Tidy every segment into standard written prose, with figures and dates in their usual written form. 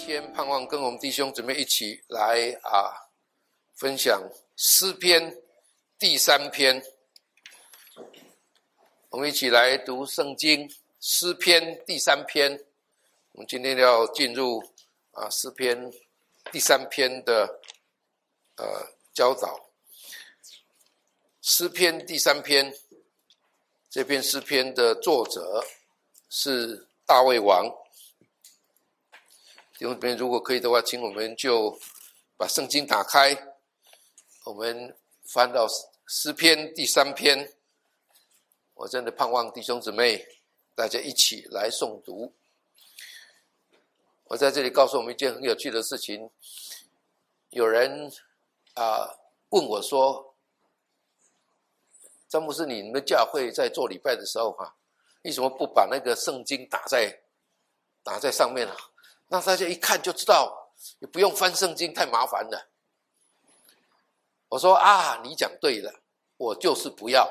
天盼望跟我们弟兄姊妹一起来分享诗篇第3篇。我们一起来读圣经诗篇第3篇。我们今天要进入诗篇第3篇的教导。诗篇第3篇，这篇诗篇的作者是大卫王。弟兄姊妹，如果可以的话，请我们就把圣经打开，我们翻到诗篇第3篇。我真的盼望弟兄姊妹大家一起来诵读。我在这里告诉我们一件很有趣的事情。有人问我说，张牧师，你们教会在做礼拜的时候为什么不把那个圣经打在上面那大家一看就知道，也不用翻圣经，太麻烦了。我说你讲对了，我就是不要。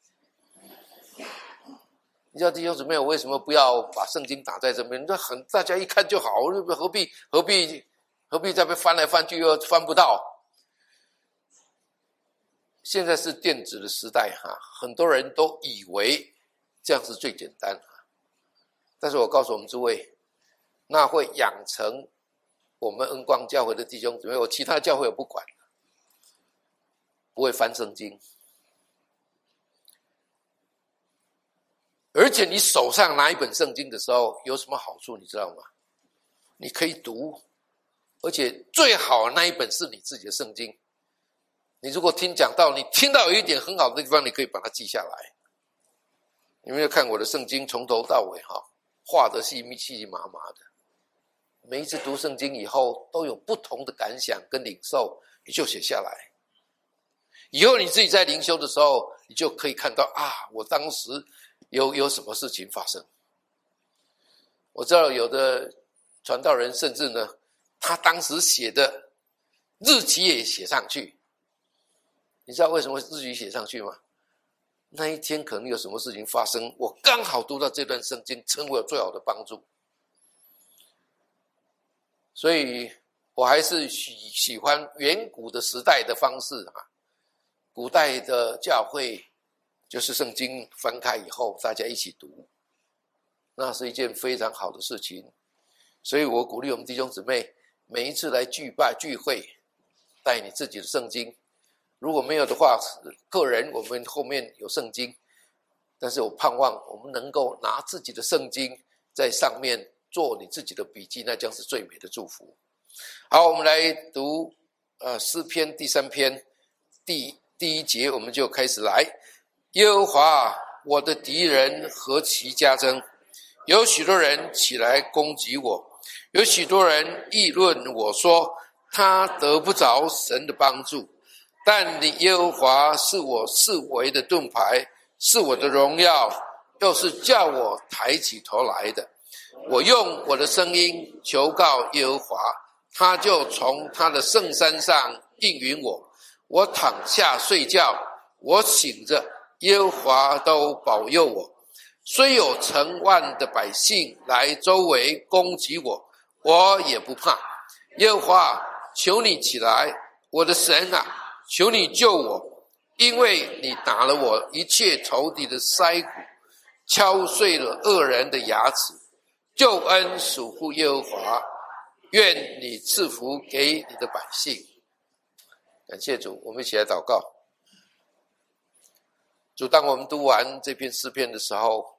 你知道弟兄姊妹，我为什么不要把圣经打在这边？大家一看就好，何必再被翻来翻去又翻不到？现在是电子的时代很多人都以为这样是最简单但是我告诉我们诸位，那会养成我们恩光教会的弟兄姊妹，我其他教会我不管，不会翻圣经。而且你手上拿一本圣经的时候有什么好处你知道吗？你可以读，而且最好那一本是你自己的圣经。你如果听讲道，你听到有一点很好的地方，你可以把它记下来。你们要看我的圣经从头到尾画得细麻麻的，每一次读圣经以后都有不同的感想跟领受，你就写下来。以后你自己在灵修的时候，你就可以看到我当时有什么事情发生。我知道有的传道人甚至呢，他当时写的日期也写上去。你知道为什么日期写上去吗？那一天可能有什么事情发生，我刚好读到这段圣经，成为我最好的帮助。所以我还是喜欢远古的时代的方式古代的教会就是圣经翻开以后大家一起读，那是一件非常好的事情。所以我鼓励我们弟兄姊妹每一次来聚会带你自己的圣经，如果没有的话，个人我们后面有圣经，但是我盼望我们能够拿自己的圣经在上面做你自己的笔记，那将是最美的祝福。好，我们来读诗篇第3篇第1节，我们就开始来。耶和华，我的敌人何其加增，有许多人起来攻击我，有许多人议论我说，他得不着神的帮助。但你耶和华是我四围的盾牌，是我的荣耀，又是叫我抬起头来的。我用我的声音求告耶和华，他就从他的圣山上应允我。我躺下睡觉，我醒着，耶和华都保佑我。虽有成万的百姓来周围攻击我，我也不怕。耶和华，求你起来，我的神求你救我，因为你打了我一切仇敌的腮骨，敲碎了恶人的牙齿。救恩属乎耶和华，愿你赐福给你的百姓。感谢主，我们一起来祷告。主，当我们读完这篇诗篇的时候，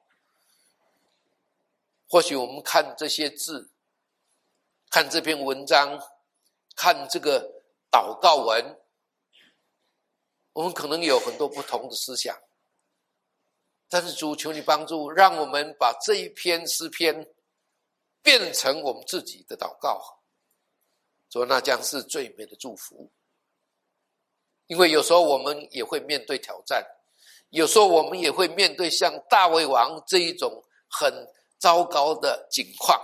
或许我们看这些字，看这篇文章，看这个祷告文，我们可能有很多不同的思想。但是主，求你帮助，让我们把这一篇诗篇变成我们自己的祷告。主，那将是最美的祝福。因为有时候我们也会面对挑战，有时候我们也会面对像大卫王这一种很糟糕的境况。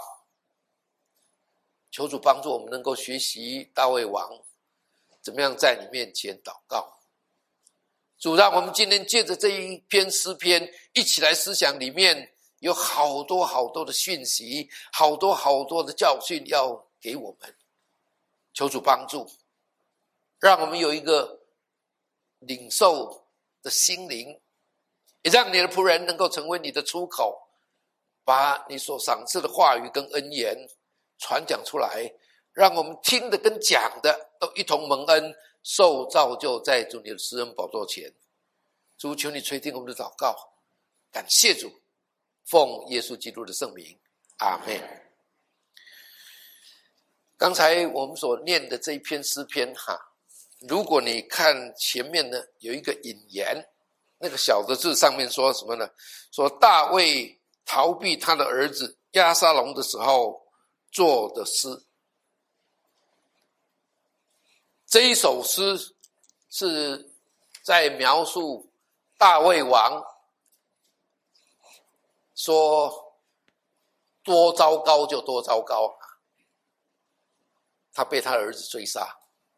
求主帮助我们能够学习大卫王怎么样在你面前祷告。主，让我们今天借着这一篇诗篇一起来思想，里面有好多好多的讯息，好多好多的教训要给我们，求主帮助，让我们有一个领受的心灵，也让你的仆人能够成为你的出口，把你所赏赐的话语跟恩言传讲出来，让我们听的跟讲的都一同蒙恩，受造就在主你的施恩宝座前。主，求你垂听我们的祷告，感谢主，奉耶稣基督的圣名，阿们。刚才我们所念的这一篇诗篇如果你看前面呢，有一个引言，那个小的字上面说什么呢？说大卫逃避他的儿子押沙龙的时候做的诗。这一首诗是在描述大卫王说多糟糕就多糟糕，他被他儿子追杀。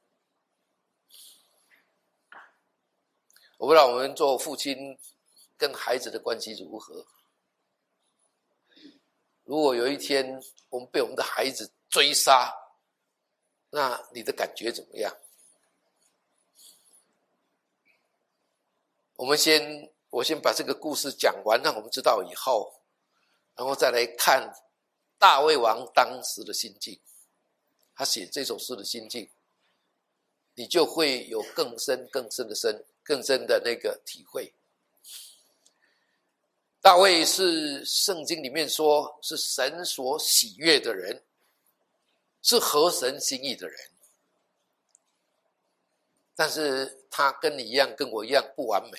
我不知道我们做父亲跟孩子的关系如何。如果有一天我们被我们的孩子追杀，那你的感觉怎么样？我先把这个故事讲完，让我们知道以后，然后再来看大卫王当时的心境，他写这首诗的心境，你就会有更深的那个体会。大卫是圣经里面说是神所喜悦的人，是合神心意的人，但是他跟你一样跟我一样不完美。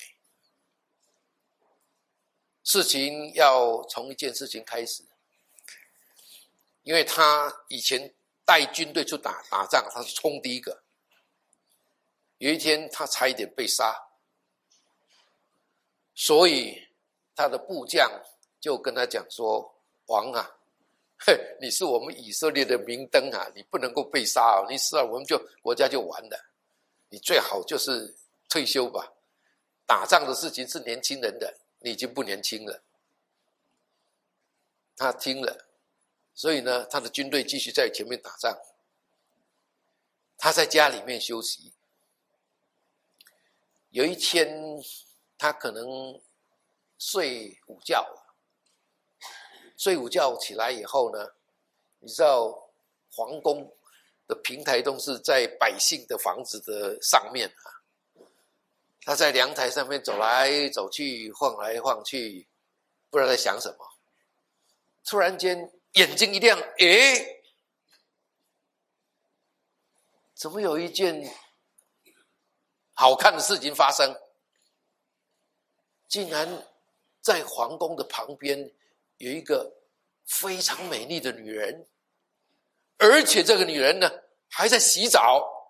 事情要从一件事情开始，因为他以前带军队去打仗，他是冲第一个。有一天他差一点被杀，所以他的部将就跟他讲说，王啊，你是我们以色列的明灯你不能够被杀你死了我们国家就完了，你最好就是退休吧，打仗的事情是年轻人的，你已经不年轻了。他听了，所以呢他的军队继续在前面打仗，他在家里面休息。有一天他可能睡午觉起来以后呢，你知道皇宫的平台都是在百姓的房子的上面他在阳台上面走来走去，晃来晃去，不知道在想什么。突然间眼睛一亮，怎么有一件好看的事情发生？竟然在皇宫的旁边有一个非常美丽的女人，而且这个女人呢还在洗澡。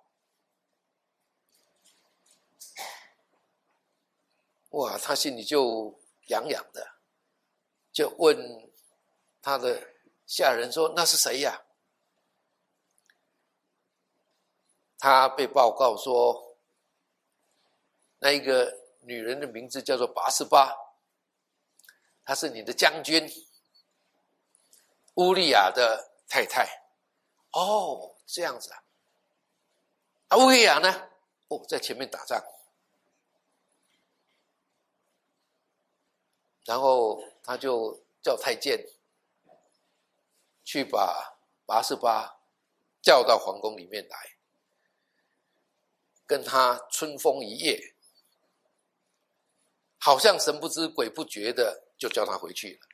哇，他心里就痒痒的，就问他的下人说，那是谁呀？他被报告说，那一个女人的名字叫做拔示巴，她是你的将军乌利亚的太太。哦，这样子乌利亚呢？在前面打仗。然后他就叫太监去把拔示巴叫到皇宫里面来，跟他春风一夜，好像神不知鬼不觉的就叫他回去了。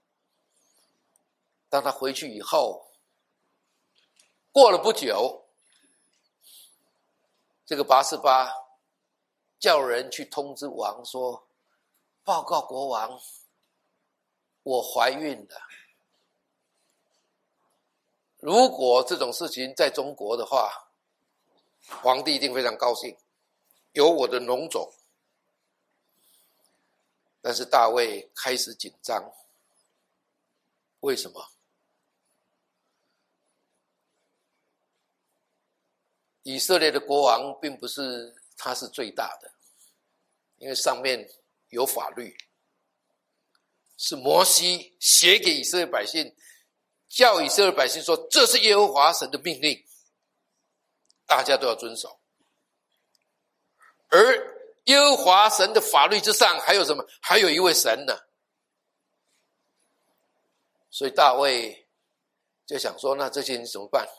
当他回去以后，过了不久，这个拔示巴叫人去通知王说，报告国王，我怀孕了。如果这种事情在中国的话，皇帝一定非常高兴，有我的荣种。但是大卫开始紧张，为什么？以色列的国王并不是他是最大的，因为上面有法律，是摩西写给以色列百姓， 叫以色列百姓说，这是耶和华神的命令，大家都要遵守。而耶和华神的法律之上还有什么？还有一位神呢。所以大卫就想说，那这些人怎么办？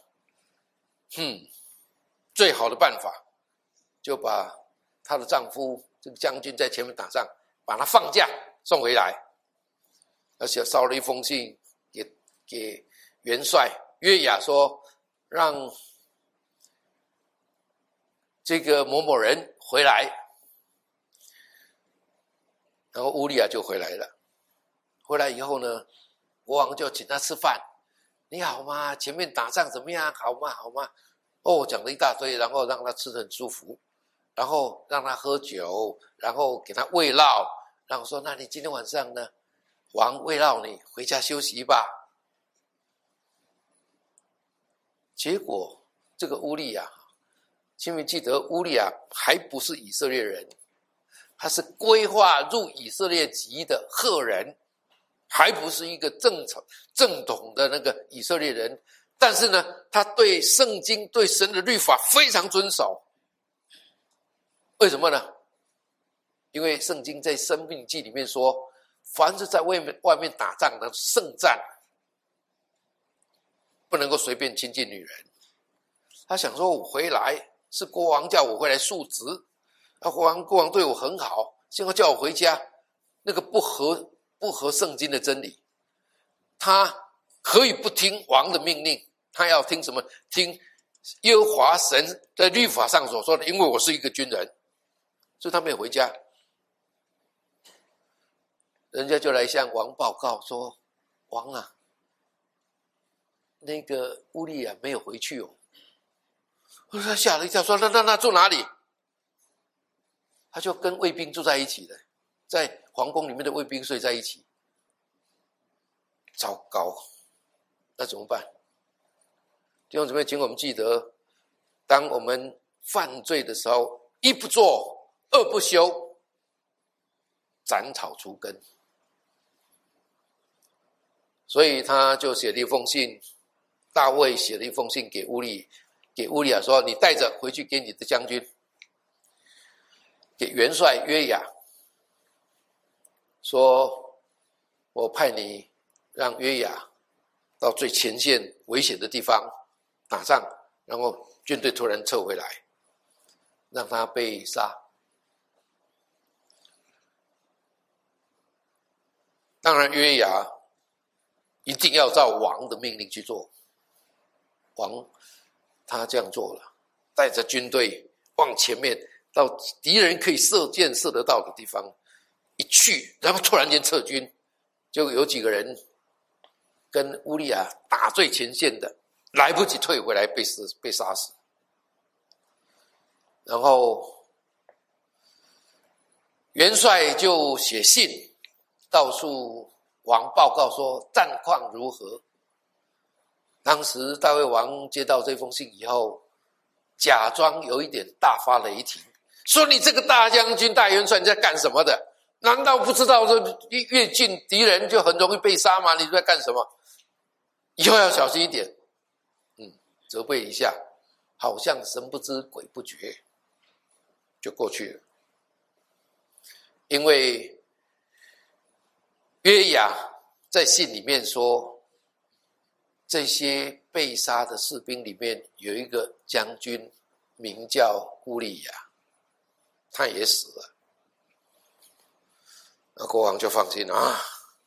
最好的办法就把她的丈夫这个将军在前面打仗，把他放假送回来，而且捎了一封信给元帅约雅说，让这个某某人回来。然后乌利亚就回来了。回来以后呢，国王就请他吃饭。你好吗？前面打仗怎么样？好吗？好吗？讲了一大堆，然后让他吃得很舒服，然后让他喝酒，然后给他慰劳，然后说，那你今天晚上呢，王慰劳你，回家休息吧。结果这个乌利亚，请你记得，乌利亚还不是以色列人，他是规划入以色列籍的赫人，还不是一个正统的那个以色列人。但是呢，他对圣经对神的律法非常遵守。为什么呢？因为圣经在申命记里面说，凡是在外面打仗的圣战，不能够随便亲近女人。他想说，我回来是国王叫我回来述职，国王对我很好，现在叫我回家，那个不合圣经的真理。他可以不听王的命令，他要听什么？听耶和华神在律法上所说的，因为我是一个军人，所以他没有回家。人家就来向王报告说，王啊，那个乌利亚没有回去哦。他吓了一跳，说那住哪里？他就跟卫兵住在一起的，在皇宫里面的卫兵睡在一起。糟糕，那怎么办？弟兄姊妹，请我们记得，当我们犯罪的时候，一不做，二不休，斩草除根。所以他就写了一封信，大卫写了一封信给乌利亚说，你带着回去给你的将军，给元帅约雅，说我派你让约雅到最前线危险的地方打仗，然后军队突然撤回来，让他被杀。当然约雅一定要照王的命令去做，王他这样做了，带着军队往前面到敌人可以射箭射得到的地方一去，然后突然间撤军，就有几个人跟乌利亚打最前线的，来不及退回来被杀死。然后元帅就写信告诉王报告说战况如何。当时大卫王接到这封信以后，假装有一点大发雷霆，说你这个大将军大元帅你在干什么的？难道不知道越近敌人就很容易被杀吗？你在干什么？以后要小心一点。责备一下，好像神不知鬼不觉，就过去了。因为约雅在信里面说，这些被杀的士兵里面有一个将军名叫乌利亚，他也死了。那国王就放心啊。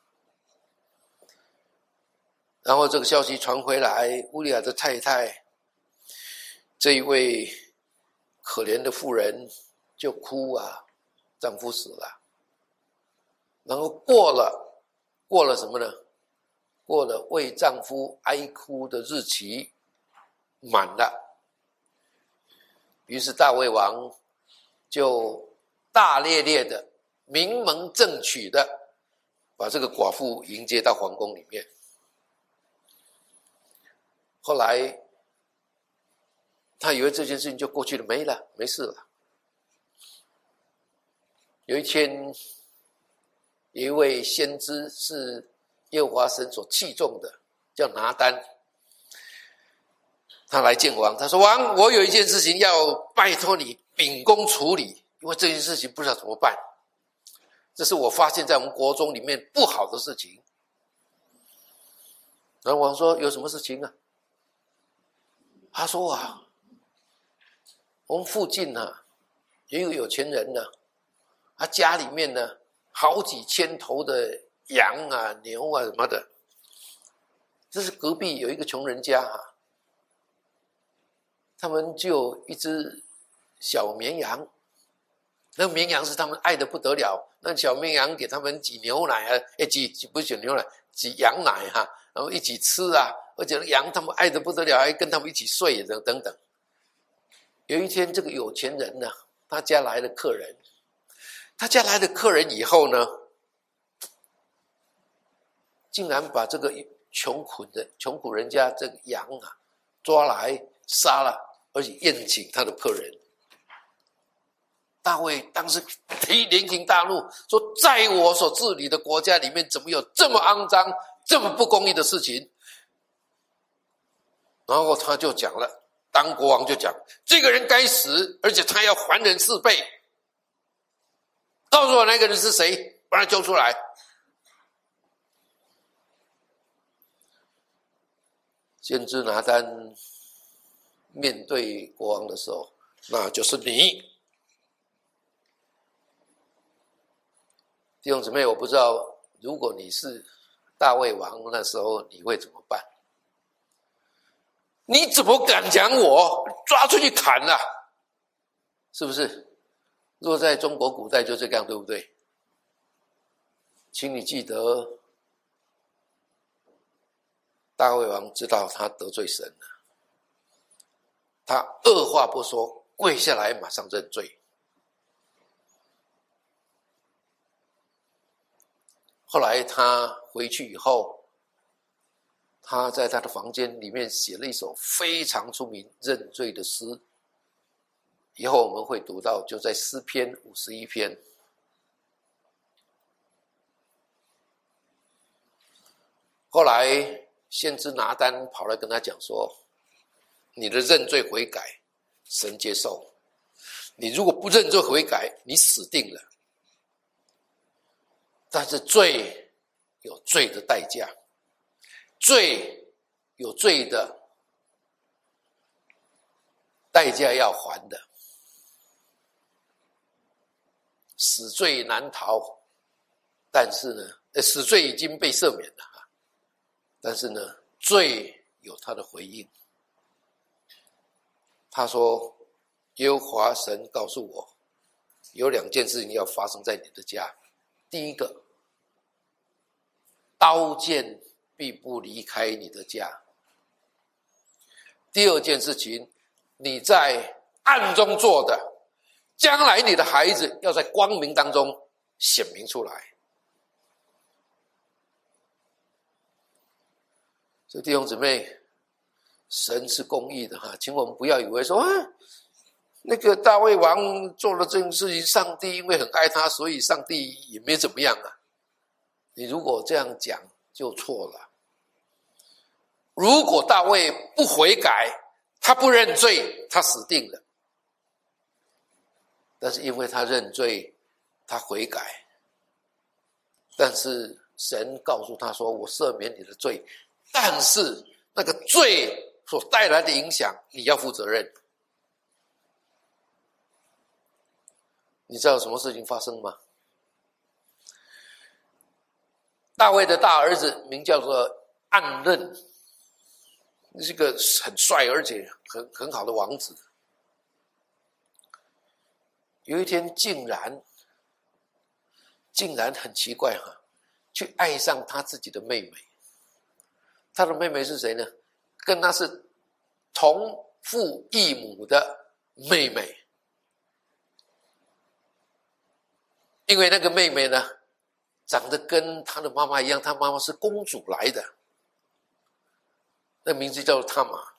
然后这个消息传回来，乌利亚的太太，这一位可怜的妇人就哭啊，丈夫死了。然后过了什么呢？过了为丈夫哀哭的日期满了，于是大卫王就大咧咧的名门正娶的把这个寡妇迎接到皇宫里面。后来他以为这件事情就过去了，没事了。有一天，有一位先知是耶和华神所器重的， 叫拿单。他来见王，他说：“王，我有一件事情要拜托你秉公处理，因为这件事情不知道怎么办。这是我发现在我们国中里面不好的事情。”然后王说：“有什么事情啊？”他说：“啊，我们附近啊有一个有钱人呢，他家里面呢好几千头的羊啊、牛啊什么的。这是隔壁有一个穷人家啊。”他们就有一只小绵羊，那绵羊是他们爱得不得了。那小绵羊给他们挤牛奶啊，不是挤牛奶，挤羊奶哈，然后一起吃啊，而且羊他们爱得不得了，还跟他们一起睡等等。有一天，这个有钱人呢，他家来了客人，以后呢，竟然把这个穷苦人家这个羊啊抓来杀了。而且宴请他的客人。大卫当时连行大怒，说：“在我所治理的国家里面，怎么有这么肮脏、这么不公义的事情？”然后他就讲了，当国王就讲：“这个人该死，而且他要还人4倍。告诉我那个人是谁，把他揪出来。”先知拿单面对国王的时候，那就是你。弟兄姊妹，我不知道如果你是大卫王那时候你会怎么办？你怎么敢讲我？抓出去砍啊，是不是？若在中国古代就这样，对不对？请你记得，大卫王知道他得罪神了，他二话不说，跪下来马上认罪。后来他回去以后，他在他的房间里面写了一首非常出名认罪的诗，以后我们会读到，就在诗篇51篇。后来先知拿单跑来跟他讲说：“你的认罪悔改，神接受；你如果不认罪悔改，你死定了。但是罪有罪的代价，罪有罪的代价要还的，死罪难逃。但是呢，死罪已经被赦免了，但是呢，罪有他的回应。”他说：“耶和华神告诉我，有2件事情要发生在你的家。第一个，刀剑必不离开你的家。第2件事情，你在暗中做的，将来你的孩子要在光明当中显明出来。”所以弟兄姊妹，神是公义的哈，请我们不要以为说那个大卫王做了这件事情，上帝因为很爱他，所以上帝也没怎么样啊。你如果这样讲就错了。如果大卫不悔改，他不认罪，他死定了。但是因为他认罪，他悔改，但是神告诉他说：“我赦免你的罪，但是那个罪所带来的影响，你要负责任。”你知道有什么事情发生吗？大卫的大儿子名叫做暗嫩，是个很帅而且很好的王子。有一天竟然很奇怪去爱上他自己的妹妹。他的妹妹是谁呢？跟他是同父异母的妹妹。因为那个妹妹呢，长得跟她的妈妈一样，她妈妈是公主来的，那名字叫做塔玛。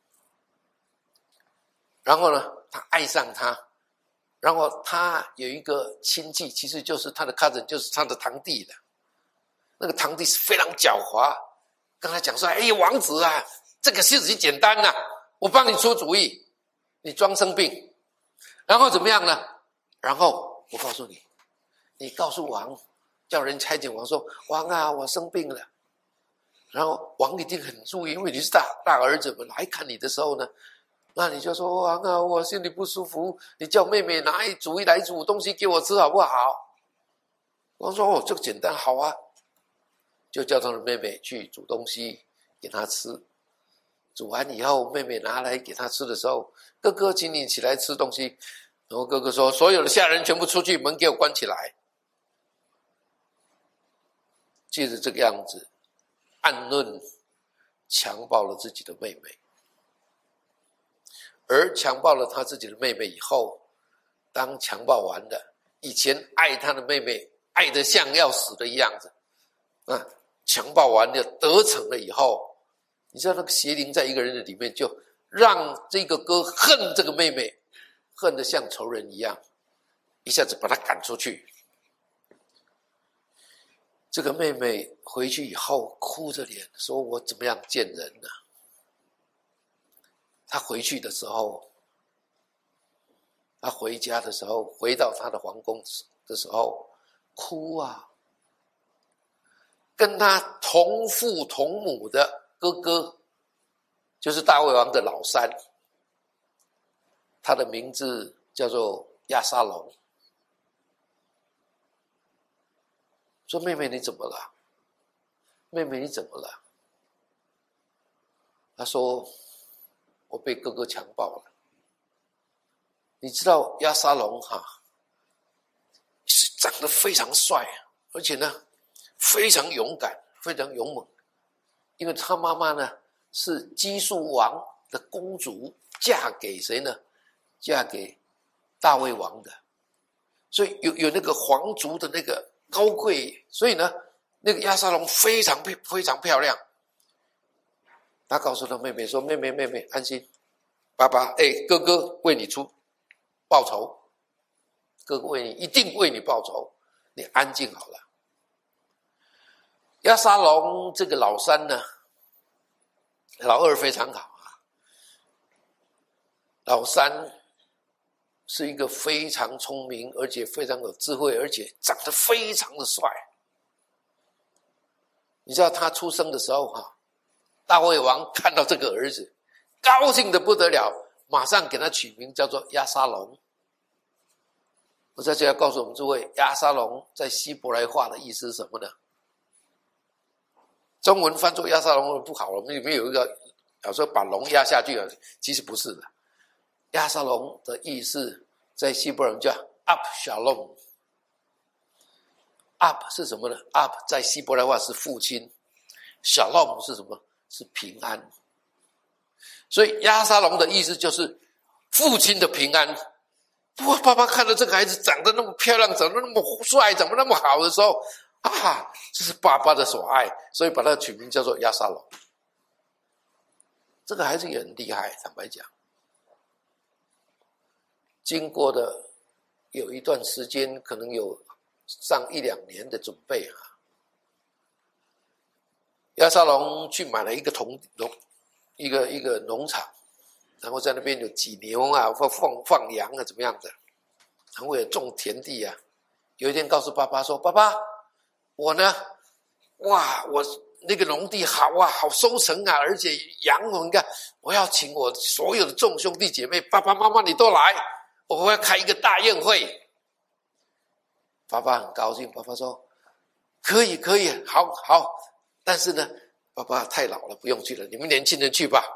然后呢，他爱上她，然后他有一个亲戚，其实就是他的 cousin， 就是他的堂弟的。那个堂弟是非常狡猾， 跟他讲说：“哎，王子啊，这个事情简单呐，我帮你出主意，你装生病，然后怎么样呢？然后我告诉你，你告诉王，叫人差遣王说：王啊，我生病了。然后王一定很注意，因为你是大儿子们来看你的时候呢，那你就说：王啊，我心里不舒服，你叫妹妹拿主意来煮东西给我吃好不好？”王说：“哦，这个简单，好啊。”就叫他的妹妹去煮东西给他吃。煮完以后，妹妹拿来给他吃的时候，哥哥，请你起来吃东西。然后哥哥说：“所有的下人全部出去，门给我关起来。”借着这个样子，暗论强暴了自己的妹妹，而强暴了他自己的妹妹以后，当强暴完了，以前爱他的妹妹爱得像要死的样子，强暴完了得逞了以后，你知道那个邪灵在一个人的里面，就让这个哥恨这个妹妹，恨得像仇人一样，一下子把他赶出去。这个妹妹回去以后哭着脸说：“我怎么样见人呢？”她回去的时候，她回家的时候，回到她的皇宫的时候，哭啊。跟他同父同母的哥哥，就是大卫王的老三，他的名字叫做亚沙龙。说：“妹妹你怎么了？妹妹你怎么了？”他说：“我被哥哥强暴了。”你知道亚沙龙是长得非常帅，而且呢非常勇敢，非常勇猛。因为他妈妈呢是基述王的公主，嫁给谁呢？嫁给大卫王的，所以有那个皇族的那个高贵，所以呢那个亚沙龙非常漂亮。他告诉他妹妹说：“妹妹安心，爸爸哥哥为你报仇，哥哥一定为你报仇，你安静好了。”亚沙龙这个老三呢，老二非常好啊，老三是一个非常聪明，而且非常有智慧，而且长得非常的帅。你知道他出生的时候大卫王看到这个儿子，高兴得不得了，马上给他取名叫做亚沙龙。我在这要告诉我们诸位，亚沙龙在希伯来话的意思是什么呢？中文翻作亚沙龙不好了，里面有一个有时候把龙压下去了，其实不是的。亚沙龙的意思在希伯来文叫 Up Shalom。Up 是什么呢？ Up 在希伯来话是父亲， Shalom 是什么？是平安。所以亚沙龙的意思就是父亲的平安。哇，爸爸看到这个孩子长得那么漂亮，长得那么帅，长得那么好的时候这是爸爸的所爱，所以把他取名叫做亚沙龙。这个孩子也很厉害，坦白讲，经过的有一段时间，可能有上1-2年的准备亚沙龙去买了一个农场，然后在那边有挤牛放羊怎么样的，然后也种田地有一天告诉爸爸说：“爸爸，我呢，我那个农地好好收成而且羊你看，我要请我所有的众兄弟姐妹，爸爸妈妈你都来，我要开一个大宴会。”爸爸很高兴，爸爸说：“可以，好，但是呢，爸爸太老了，不用去了，你们年轻人去吧。”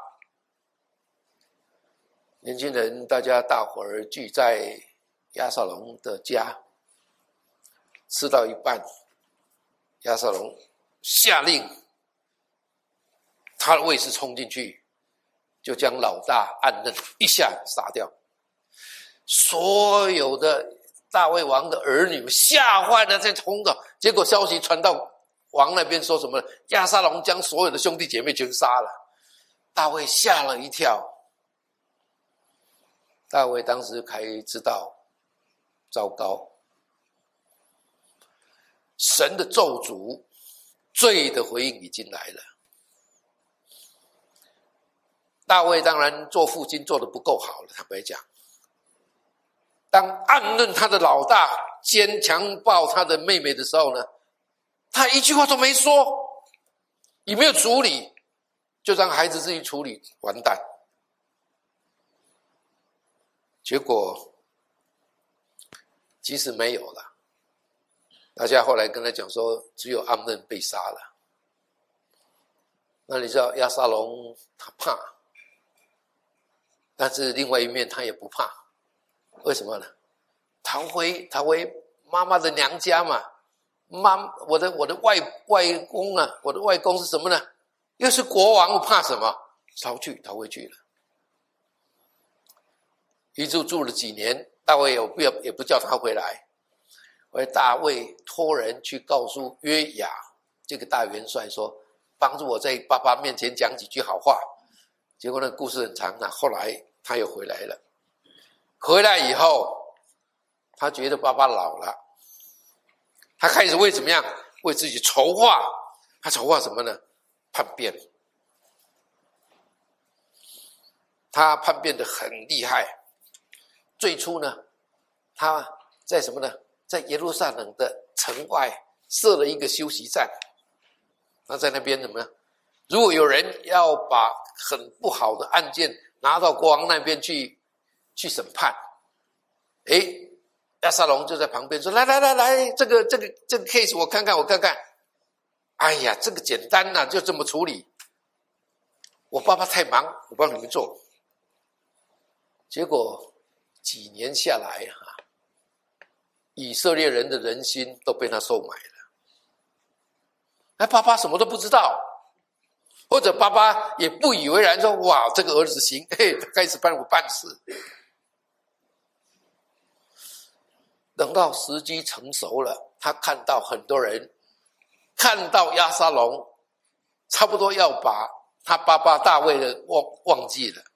年轻人大伙儿聚在亚沙龙的家，吃到一半，亚沙龙下令他的卫士冲进去，就将老大暗嫩一下杀掉。所有的大卫王的儿女吓坏了，在冲着，结果消息传到王那边说什么？亚沙龙将所有的兄弟姐妹全杀了。大卫吓了一跳。大卫当时才知道，糟糕，神的咒诅，罪的回应已经来了。 大卫当然做父亲做得不够好了，坦白讲。当暗论他的老大强暴他的妹妹的时候呢，他一句话都没说，也没有处理，就让孩子自己处理，完蛋。结果即使没有了，大家后来跟他讲说，只有暗嫩被杀了。那你知道押沙龙他怕，但是另外一面他也不怕，为什么呢？逃回妈妈的娘家嘛。我的外公啊，我的外公是什么呢？又是国王，我怕什么？逃回去了。一住了几年，大卫也不叫他回来。而大卫托人去告诉约雅这个大元帅说，帮助我在爸爸面前讲几句好话。结果那个故事很长了，后来他又回来了。回来以后，他觉得爸爸老了，他开始为怎么样？为自己筹划。他筹划什么呢？叛变。他叛变得很厉害。最初呢，他在什么呢？在耶路撒冷的城外设了一个休息站。那在那边怎么样？如果有人要把很不好的案件拿到国王那边去审判，押沙龙就在旁边说：“来，这个 case 我看看。哎呀，这个简单啊，就这么处理。我爸爸太忙，我帮你们做。”结果几年下来以色列人的人心都被他收买了。爸爸什么都不知道，或者爸爸也不以为然，说哇，这个儿子行，他开始帮我办事。等到时机成熟了，他看到很多人看到押沙龙差不多要把他爸爸大卫的忘记了。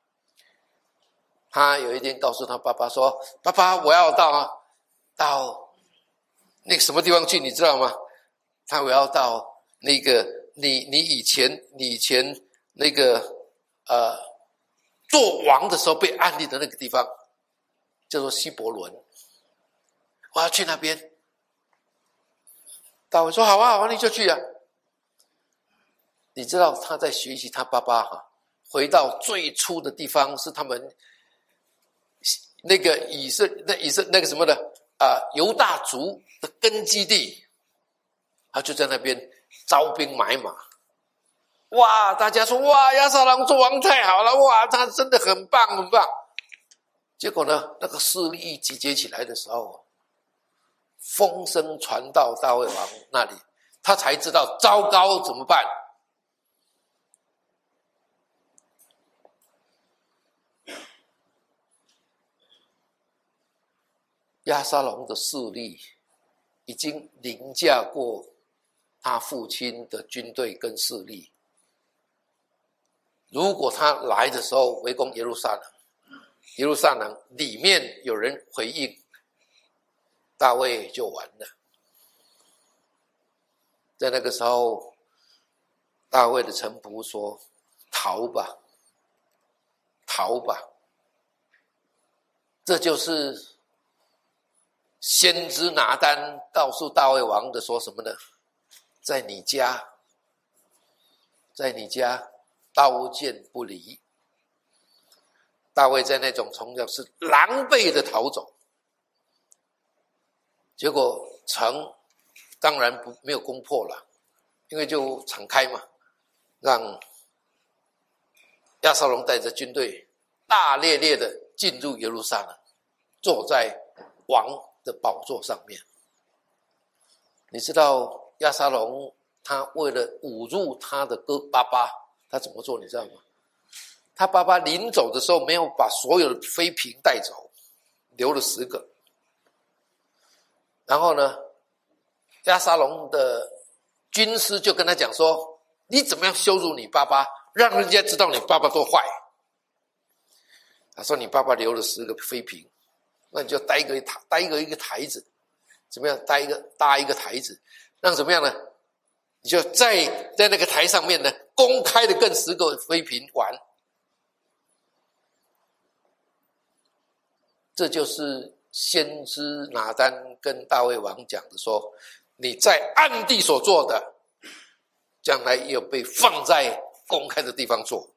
他有一天告诉他爸爸说：“爸爸，我要到那个什么地方去，你知道吗？我要到那个你以前那个做王的时候被安利的那个地方，叫做希伯伦。我要去那边。”大卫说：“好啊，你就去啊。”你知道他在学习他爸爸回到最初的地方，是他们那个那个什么的犹大族的根基地。他就在那边招兵买马。哇，大家说哇，押沙龙做王太好了，哇，他真的很棒很棒。结果呢，那个势力一集结起来的时候，风声传到大卫王那里，他才知道糟糕，怎么办？押沙龙的势力已经凌驾过他父亲的军队跟势力。如果他来的时候围攻耶路撒冷里面有人回应，大卫就完了。在那个时候，大卫的臣仆说：“逃吧，逃吧。”这就是先知拿单告诉大卫王的说什么呢？在你家刀剑不离。大卫在那种从小是狼狈的逃走，结果城当然没有攻破了，因为就敞开嘛，让押沙龙带着军队大咧咧的进入耶路撒冷，坐在王的宝座上面。你知道押沙龙他为了侮辱他的爸爸，他怎么做你知道吗？他爸爸临走的时候没有把所有的妃嫔带走，留了10个。然后呢，押沙龙的军师就跟他讲说：“你怎么样羞辱你爸爸，让人家知道你爸爸多坏。”他说：“你爸爸留了10个妃嫔，那你就搭一个台子，怎么样？搭一个台子，让怎么样呢？你就在那个台上面呢，公开的跟10个妃嫔玩， 这就是先知拿单跟大卫王讲的说，你在暗地所做的，将来也有被放在公开的地方做。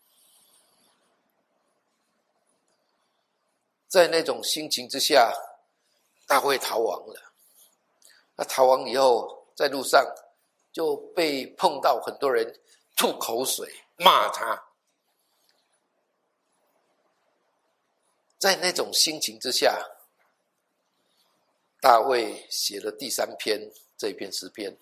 在那种心情之下，大卫逃亡了。他逃亡以后，在路上就被碰到很多人吐口水骂他。在那种心情之下，大卫写了第3篇这一篇诗篇。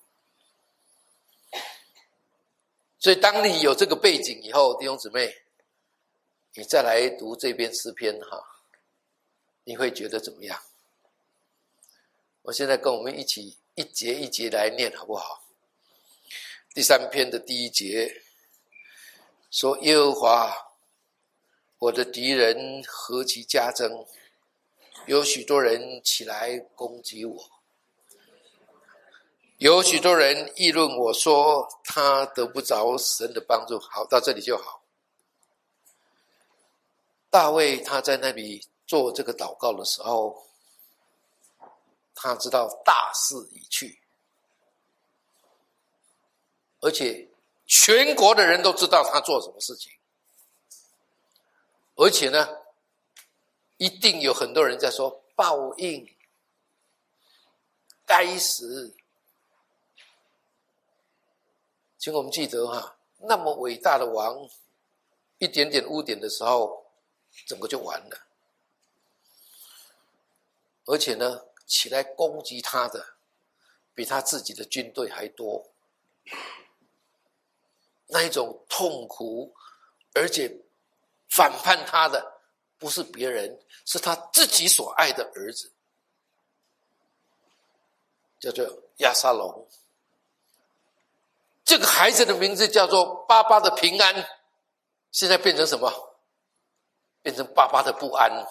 所以当你有这个背景以后，弟兄姊妹，你再来读这篇诗篇你会觉得怎么样？我现在跟我们一起一节一节来念好不好？第3篇的第1节说，耶和华，我的敌人何其加增，有许多人起来攻击我，有许多人议论我说他得不着神的帮助。好，到这里就好。大卫他在那里做这个祷告的时候，他知道大势已去，而且全国的人都知道他做什么事情，而且呢，一定有很多人在说报应，该死。请我们记得那么伟大的王，一点点污点的时候，整个就完了。而且呢，起来攻击他的比他自己的军队还多。那一种痛苦，而且反叛他的不是别人，是他自己所爱的儿子，叫做押沙龙。这个孩子的名字叫做爸爸的平安，现在变成什么？变成爸爸的不安。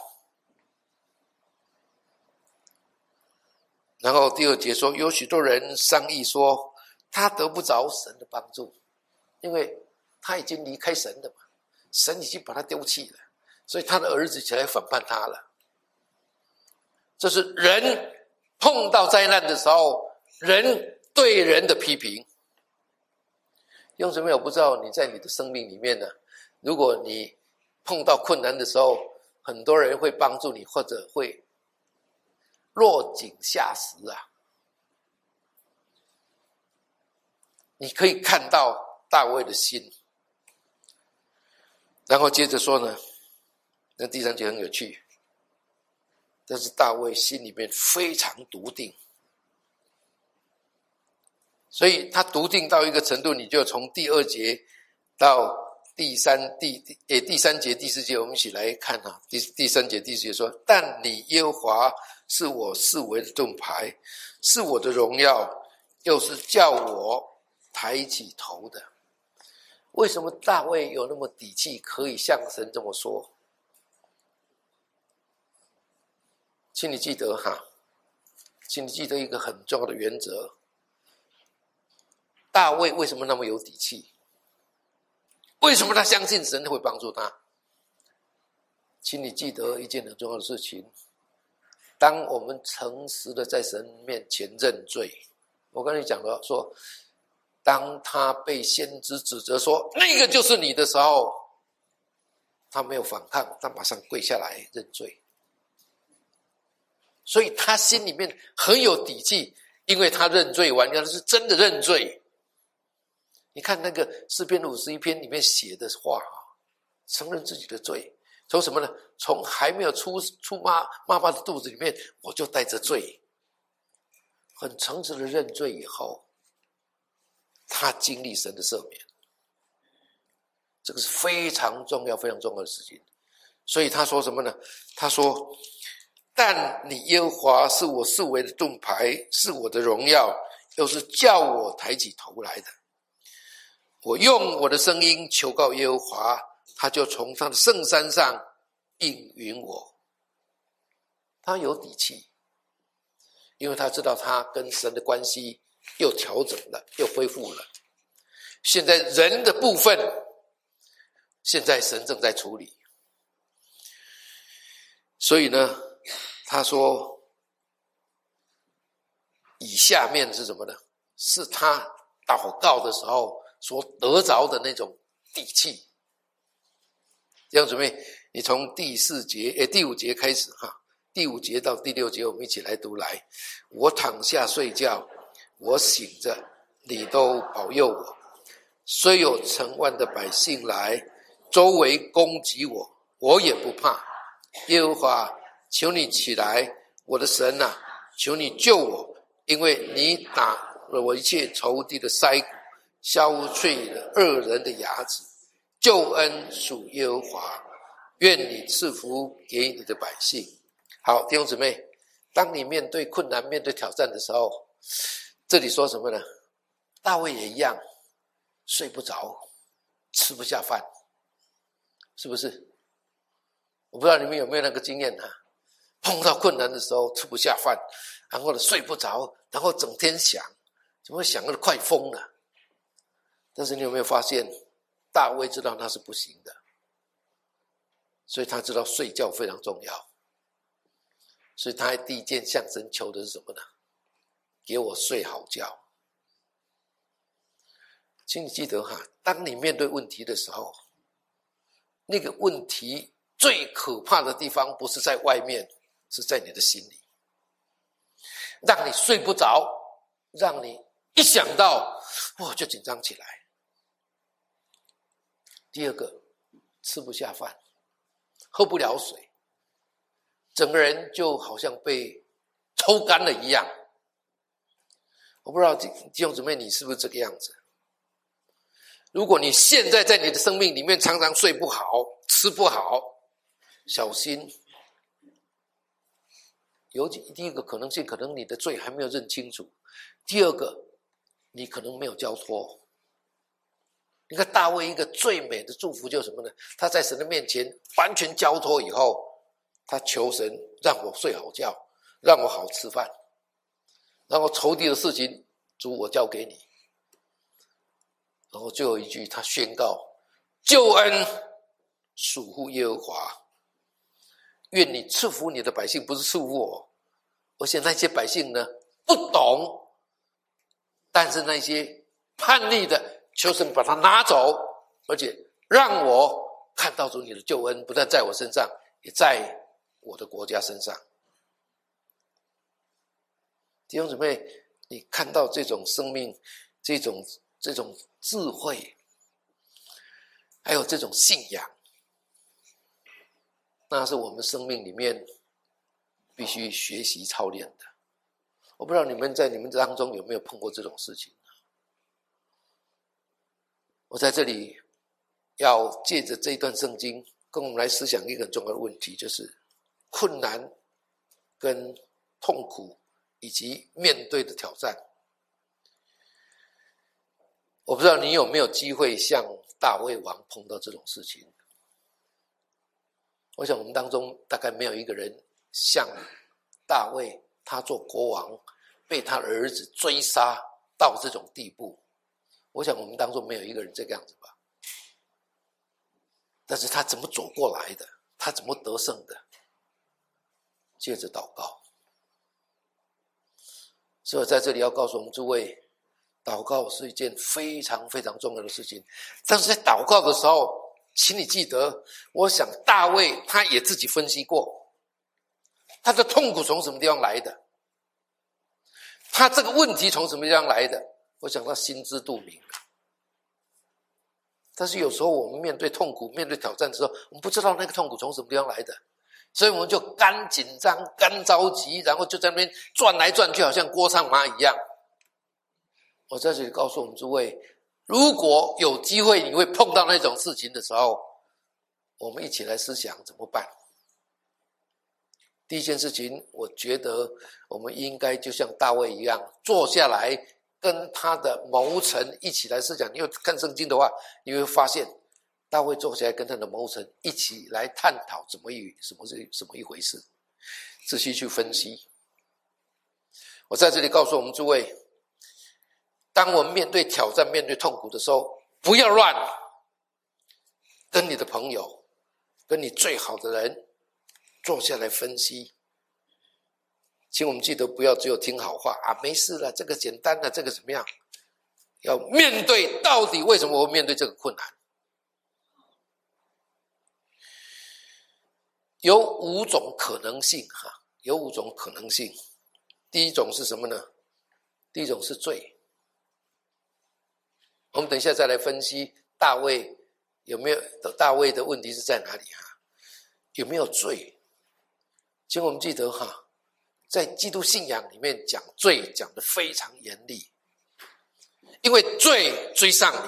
然后第2节说，有许多人商议说他得不着神的帮助，因为他已经离开神了嘛，神已经把他丢弃了，所以他的儿子起来反叛他了。这是人碰到灾难的时候，人对人的批评。用什么？我不知道你在你的生命里面呢，如果你碰到困难的时候，很多人会帮助你，或者会落井下石你可以看到大卫的心。然后接着说呢，那第3节很有趣，但是大卫心里面非常笃定，所以他笃定到一个程度，你就从第2节到第3节第4节，我们一起来看第3节第4节说，但你耶和华是我四围的盾牌，是我的荣耀，又是叫我抬起头的。为什么大卫有那么底气可以向神这么说？请你记得请你记得一个很重要的原则。大卫为什么那么有底气？为什么他相信神会帮助他？请你记得一件很重要的事情，当我们诚实的在神面前认罪，我跟你讲了说，当他被先知指责说那个就是你的时候，他没有反抗，他马上跪下来认罪。所以他心里面很有底气，因为他认罪完，他是真的认罪。你看那个诗篇51篇里面写的话，承认自己的罪，从什么呢？从还没有出妈妈的肚子里面，我就带着罪，很诚实的认罪以后，他经历神的赦免，这个是非常重要非常重要的事情。所以他说什么呢？他说，但你耶和华是我四围的盾牌，是我的荣耀，又是叫我抬起头来的。我用我的声音求告耶和华，他就从他的圣山上应允我。他有底气，因为他知道他跟神的关系又调整了，又恢复了。现在人的部分，现在神正在处理。 所以呢，他说以下面是什么呢？是他祷告的时候所得着的那种底气。弟兄姊妹，你从第5节开始哈，第5节到第6节我们一起来读来。我躺下睡觉，我醒着，你都保佑我。虽有成万的百姓来周围攻击我，我也不怕。耶和华，求你起来，我的神啊，求你救我，因为你打了我一切仇敌的腮骨，消碎了恶人的牙齿。救恩属耶和华，愿你赐福给你的百姓。好，弟兄姊妹，当你面对困难、面对挑战的时候，这里说什么呢？大卫也一样，睡不着，吃不下饭，是不是？我不知道你们有没有那个经验啊？碰到困难的时候吃不下饭，然后呢睡不着，然后整天想，怎么会想得快疯了？但是你有没有发现，大卫知道那是不行的，所以他知道睡觉非常重要，所以他第一件向神求的是什么呢？给我睡好觉。请你记得哈，当你面对问题的时候，那个问题最可怕的地方不是在外面，是在你的心里，让你睡不着，让你一想到就紧张起来。第二个，吃不下饭，喝不了水，整个人就好像被抽干了一样。我不知道弟兄姊妹你是不是这个样子？如果你现在在你的生命里面常常睡不好，吃不好，小心。第一个可能性，可能你的罪还没有认清楚；第二个，你可能没有交托。你看大卫一个最美的祝福就是什么呢？他在神的面前完全交托以后，他求神让我睡好觉，让我好吃饭，然后仇敌的事情主我交给你。然后最后一句他宣告，救恩属乎耶和华，愿你赐福你的百姓，不是赐福我。而且那些百姓呢不懂，但是那些叛逆的，求神把它拿走，而且让我看到主你的救恩，不但在我身上，也在我的国家身上。弟兄姊妹，你看到这种生命，这种智慧，还有这种信仰，那是我们生命里面必须学习操练的。我不知道你们在你们当中有没有碰过这种事情。我在这里要借着这一段圣经跟我们来思想一个很重要的问题，就是困难跟痛苦以及面对的挑战。我不知道你有没有机会像大卫王碰到这种事情。我想我们当中大概没有一个人像大卫，他做国王被他儿子追杀到这种地步。我想我们当中没有一个人这个样子吧。但是他怎么走过来的？他怎么得胜的？借着祷告。所以我在这里要告诉我们诸位，祷告是一件非常非常重要的事情。但是在祷告的时候，请你记得，我想大卫他也自己分析过，他的痛苦从什么地方来的，他这个问题从什么地方来的，我想他心知肚明。但是有时候我们面对痛苦、面对挑战的时候，我们不知道那个痛苦从什么地方来的，所以我们就干紧张、干着急，然后就在那边转来转去，好像锅上蚂蚁一样。我在这里告诉我们诸位，如果有机会你会碰到那种事情的时候，我们一起来思想怎么办。第一件事情，我觉得我们应该就像大卫一样，坐下来跟他的谋臣一起来思想。你有看圣经的话，你会发现大卫坐下来跟他的谋臣一起来探讨什么一回事，仔细去分析。我在这里告诉我们诸位，当我们面对挑战、面对痛苦的时候，不要乱，跟你的朋友，跟你最好的人坐下来分析。请我们记得不要只有听好话啊，没事了，这个简单了，这个怎么样？要面对到底为什么我会面对这个困难。有5种可能性有5种可能性。第一种是什么呢？第一种是罪。我们等一下再来分析大卫的问题是在哪里有没有罪？请我们记得在基督信仰里面讲罪讲得非常严厉，因为罪追上你。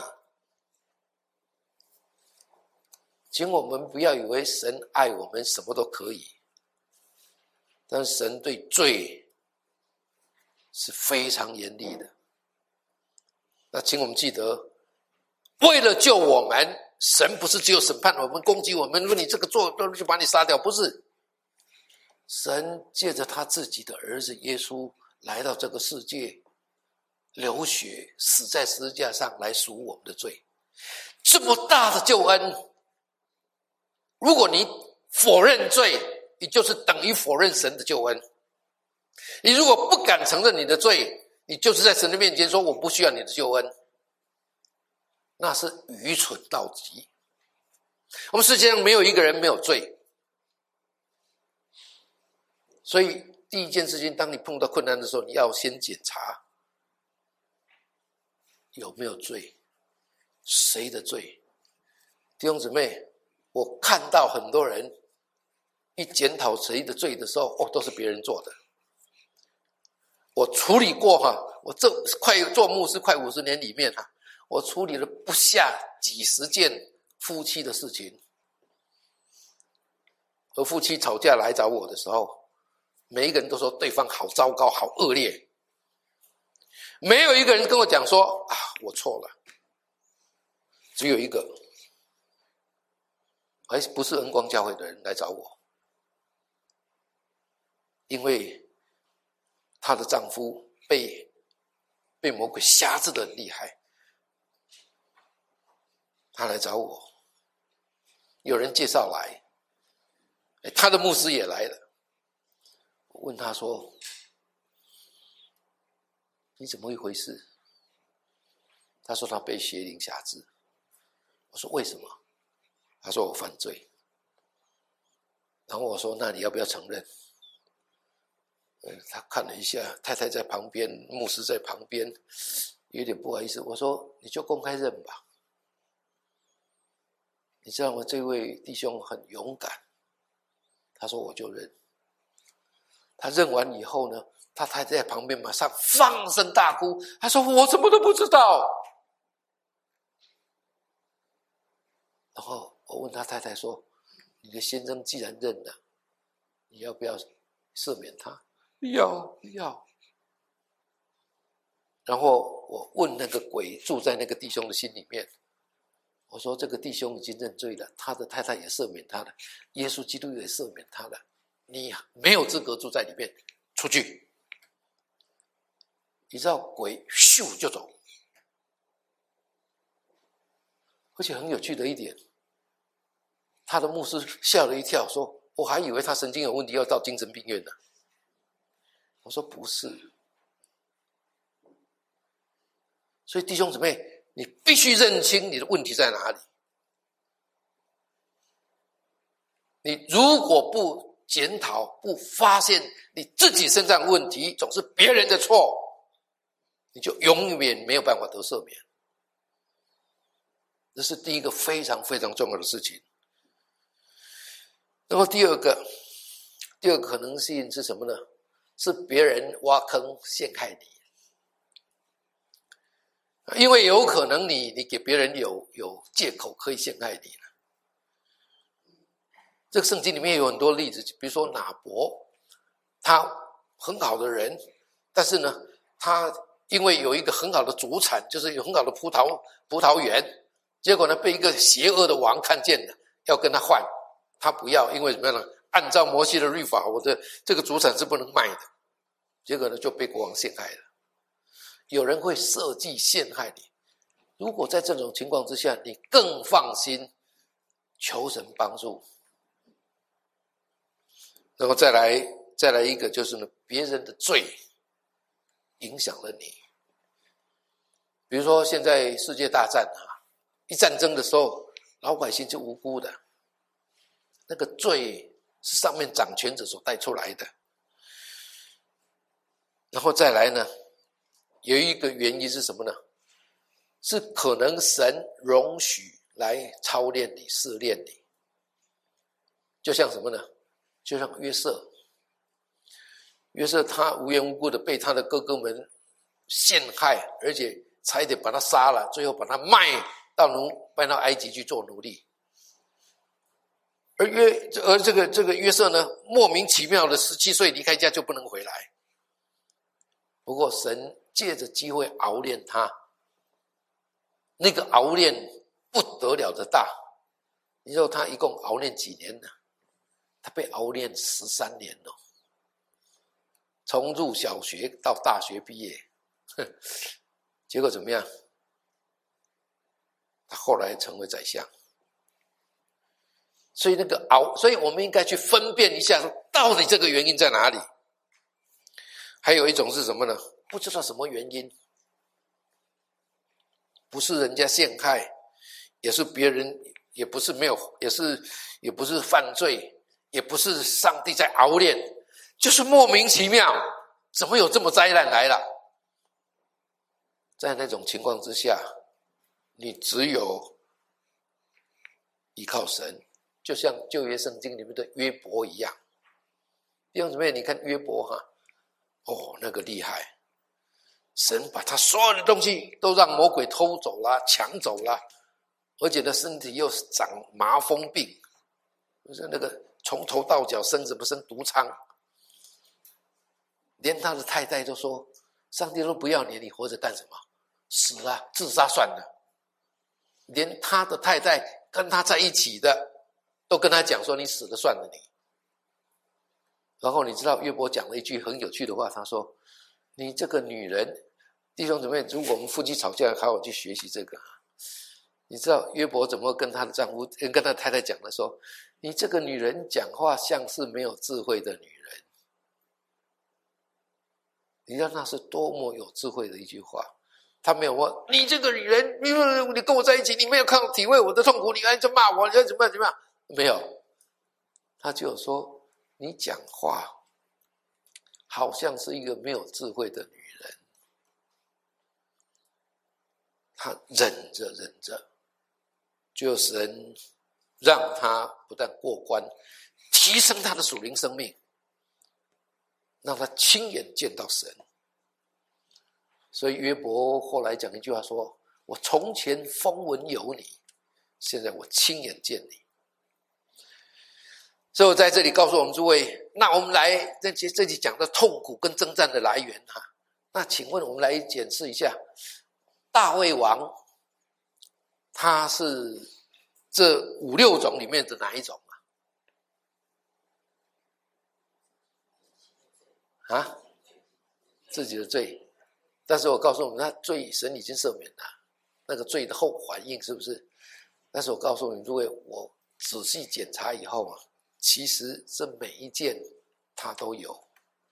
请我们不要以为神爱我们什么都可以，但是神对罪是非常严厉的。那请我们记得，为了救我们，神不是只有审判我们、攻击我们，如果你这个做就把你杀掉，不是。神借着他自己的儿子耶稣来到这个世界，流血死在十字架上来赎我们的罪。这么大的救恩，如果你否认罪，你就是等于否认神的救恩。你如果不敢承认你的罪，你就是在神的面前说我不需要你的救恩，那是愚蠢到极。我们世界上没有一个人没有罪，所以第一件事情，当你碰到困难的时候，你要先检查有没有罪，谁的罪。弟兄姊妹，我看到很多人一检讨谁的罪的时候，都是别人做的。我处理过我这做牧师快50年里面我处理了不下几十件夫妻的事情。而夫妻吵架来找我的时候，每一个人都说对方好糟糕好恶劣，没有一个人跟我讲说我错了。只有一个，还不是恩光教会的人来找我，因为她的丈夫被魔鬼辖制得很厉害，她来找我。有人介绍来，她的牧师也来了。我问他说，你怎么一回事？他说他被邪灵辖制。我说为什么？他说我犯罪。然后我说那你要不要承认？他看了一下，太太在旁边，牧师在旁边，有点不好意思。我说你就公开认吧。你知道吗？这位弟兄很勇敢。他说我就认。他认完以后呢，他太太在旁边马上放声大哭。他说我什么都不知道。然后我问他太太说，你的先生既然认了，你要不要赦免他？要。然后我问那个鬼住在那个弟兄的心里面，我说这个弟兄已经认罪了，他的太太也赦免他了，耶稣基督也赦免他了，你没有资格住在里面，出去。你知道鬼咻就走。而且很有趣的一点，他的牧师吓了一跳，说我还以为他神经有问题要到精神病院呢。我说不是。所以弟兄姊妹，你必须认清你的问题在哪里。你如果不检讨，不发现你自己身上的问题总是别人的错，你就永远没有办法得赦免。这是第一个非常非常重要的事情。那么第二个可能性是什么呢？是别人挖坑陷害你。因为有可能你给别人有借口可以陷害你了。这个圣经里面有很多例子，比如说拿伯，他很好的人，但是呢，他因为有一个很好的主产，就是有很好的葡萄园，结果呢被一个邪恶的王看见了，要跟他换，他不要，因为怎么样呢？按照摩西的律法，我的这个主产是不能卖的，结果呢就被国王陷害了。有人会设计陷害你，如果在这种情况之下，你更放心求神帮助。 然后再来一个就是呢，别人的罪影响了你。比如说现在世界大战一战争的时候，老百姓就无辜的，那个罪是上面掌权者所带出来的。然后再来呢，有一个原因是什么呢？是可能神容许来操练你、试炼你。就像什么呢？就像约瑟他无缘无故的被他的哥哥们陷害，而且差一点把他杀了，最后把他卖到埃及去做奴隶。而这个约瑟呢，莫名其妙的17岁离开家就不能回来。不过神借着机会熬炼他，那个熬炼不得了的大。你知道他一共熬炼几年呢？他被熬炼13年了，从入小学到大学毕业，结果怎么样？他后来成为宰相。所以所以我们应该去分辨一下，到底这个原因在哪里。还有一种是什么呢？不知道什么原因，不是人家陷害，也是别人，也不是犯罪，也不是上帝在熬炼，就是莫名其妙，怎么有这么灾难来了？在那种情况之下，你只有依靠神，就像旧约圣经里面的约伯一样。弟兄姊妹，你看约伯那个厉害，神把他所有的东西都让魔鬼偷走了、抢走了，而且呢，身体又长麻风病，就是那个从头到脚生毒疮，连他的太太都说：“上帝都不要你，你活着干什么？死啊，自杀算了。”连他的太太跟他在一起的，都跟他讲说：“你死了算了你。”然后你知道约伯讲了一句很有趣的话，他说：“你这个女人，弟兄姊妹，如果我们夫妻吵架，好好去学习这个。你知道约伯怎么跟他的丈夫、跟他太太讲的？说你这个女人讲话像是没有智慧的女人。你知道那是多么有智慧的一句话。他没有说你这个女人，你跟我在一起，你没有体会我的痛苦，你还就骂我，你要怎么样？没有，他就说。你讲话好像是一个没有智慧的女人，她忍着，就神让她不但过关，提升她的属灵生命，让她亲眼见到神。所以约伯后来讲一句话说：“我从前风闻有你，现在我亲眼见你。”所以我在这里告诉我们诸位，那我们来这集讲的痛苦跟征战的来源那请问我们来检视一下，大卫王他是这5、6种里面的哪一种自己的罪。但是我告诉我们，他罪神已经赦免了，那个罪的后反应是不是？但是我告诉你诸位，我仔细检查以后其实这每一件他都有，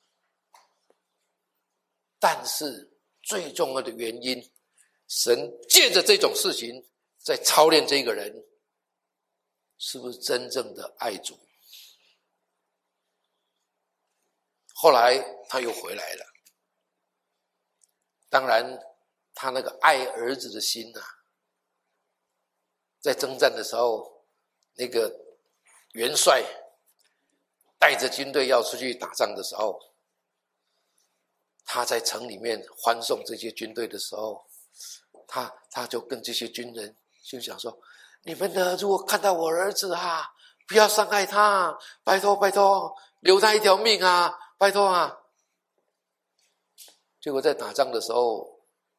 但是最重要的原因，神借着这种事情在操练这个人是不是真正的爱主。后来他又回来了，当然他那个爱儿子的心在征战的时候，那个元帅带着军队要出去打仗的时候，他在城里面欢送这些军队的时候，他就跟这些军人就讲说：“你们呢，如果看到我儿子不要伤害他，拜托，留他一条命拜托。”结果在打仗的时候，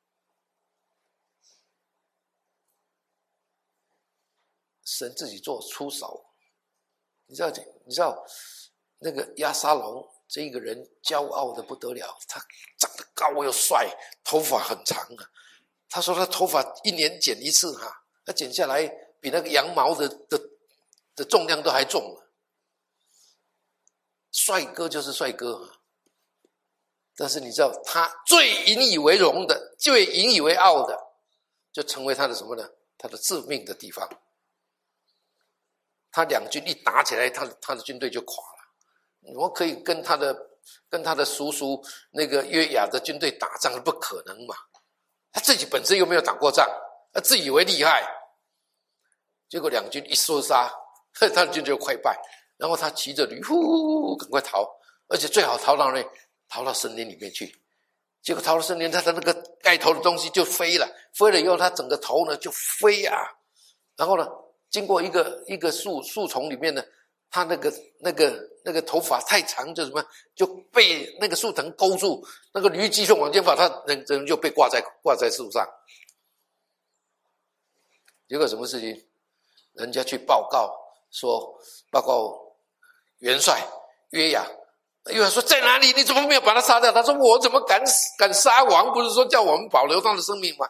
神自己做出手。你知道那个押沙龙这一个人骄傲的不得了，他长得高又帅，头发很长他说他头发1年剪一次他剪下来比那个羊毛的重量都还重帅哥就是帅哥啊，但是你知道他最引以为荣的，最引以为傲的，就成为他的什么呢？他的致命的地方。他两军一打起来，他的军队就垮了。我可以跟他的叔叔那个约雅的军队打仗，不可能嘛？他自己本身又没有打过仗，他自以为厉害，结果两军一厮杀，他的军队就快败。然后他骑着驴，呼，赶快逃，而且最好逃到哪里？逃到森林里面去。结果逃到森林，他的那个盖头的东西就飞了，飞了以后，他整个头呢就飞啊，然后呢，经过一个树丛里面呢，他那个头发太长，就什么就被那个树藤勾住，那个驴继续往前跑，他人就被挂在树上。结果什么事情？人家去报告元帅约雅，约雅说在哪里？你怎么没有把他杀掉？他说我怎么敢杀王？不是说叫我们保留他的生命吗？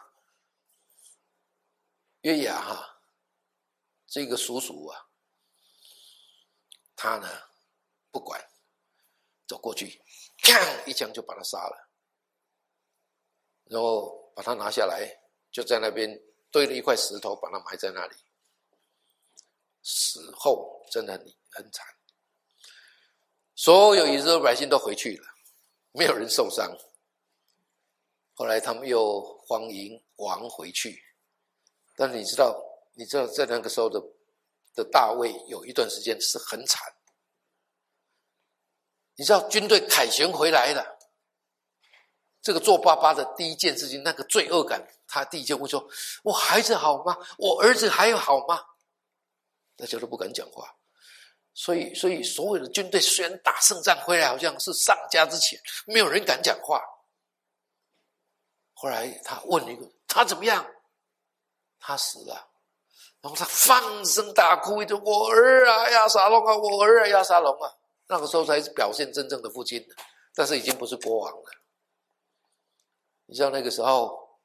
约雅这个叔叔啊，他呢不管，走过去，砰一枪就把他杀了，然后把他拿下来，就在那边堆了一块石头，把他埋在那里。死后真的很惨，所有以色列百姓都回去了，没有人受伤。后来他们又欢迎王回去，但是你知道在那个时候的大卫有一段时间是很惨。你知道军队凯旋回来了，这个做爸爸的第一件事情，那个罪恶感，他第一件会说：我孩子好吗？我儿子还好吗？大家都不敢讲话。所以所有的军队虽然打胜仗回来，好像是上家之前，没有人敢讲话。后来他问了一个，他怎么样？他死了。然后他放声大哭，一直我儿啊亚撒龙啊，我儿啊亚撒龙啊。那个时候才是表现真正的父亲，但是已经不是国王了。你知道那个时候，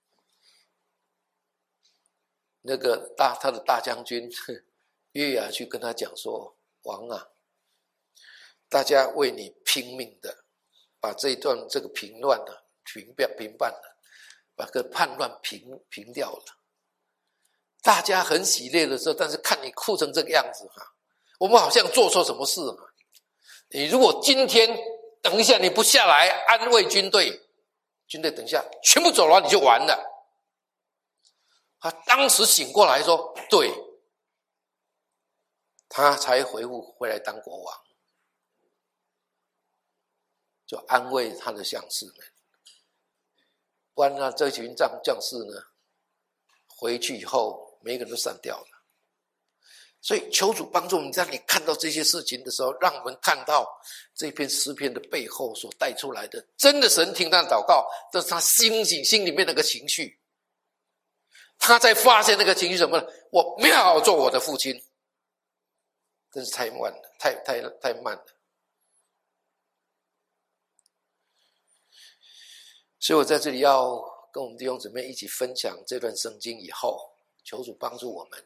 那个他的大将军约雅去跟他讲说：王啊，大家为你拼命的把这个平乱呢平办了，把这个叛乱平掉了。大家很喜悦的时候，但是看你哭成这个样子我们好像做错什么事你如果今天等一下你不下来安慰军队等一下全部走了，你就完了。他当时醒过来说：对，他才回来当国王，就安慰他的将士们。不然呢，这群将士呢，回去以后每个人都散掉了。所以求主帮助我们，让你看到这些事情的时候，让我们看到这篇诗篇的背后所带出来的，真的神听他的祷告，这是他心里面那个情绪。他在发现那个情绪什么呢？我没有好好做我的父亲，真是太慢了，太慢了。所以我在这里要跟我们弟兄姊妹一起分享这段圣经以后，求主帮助我们，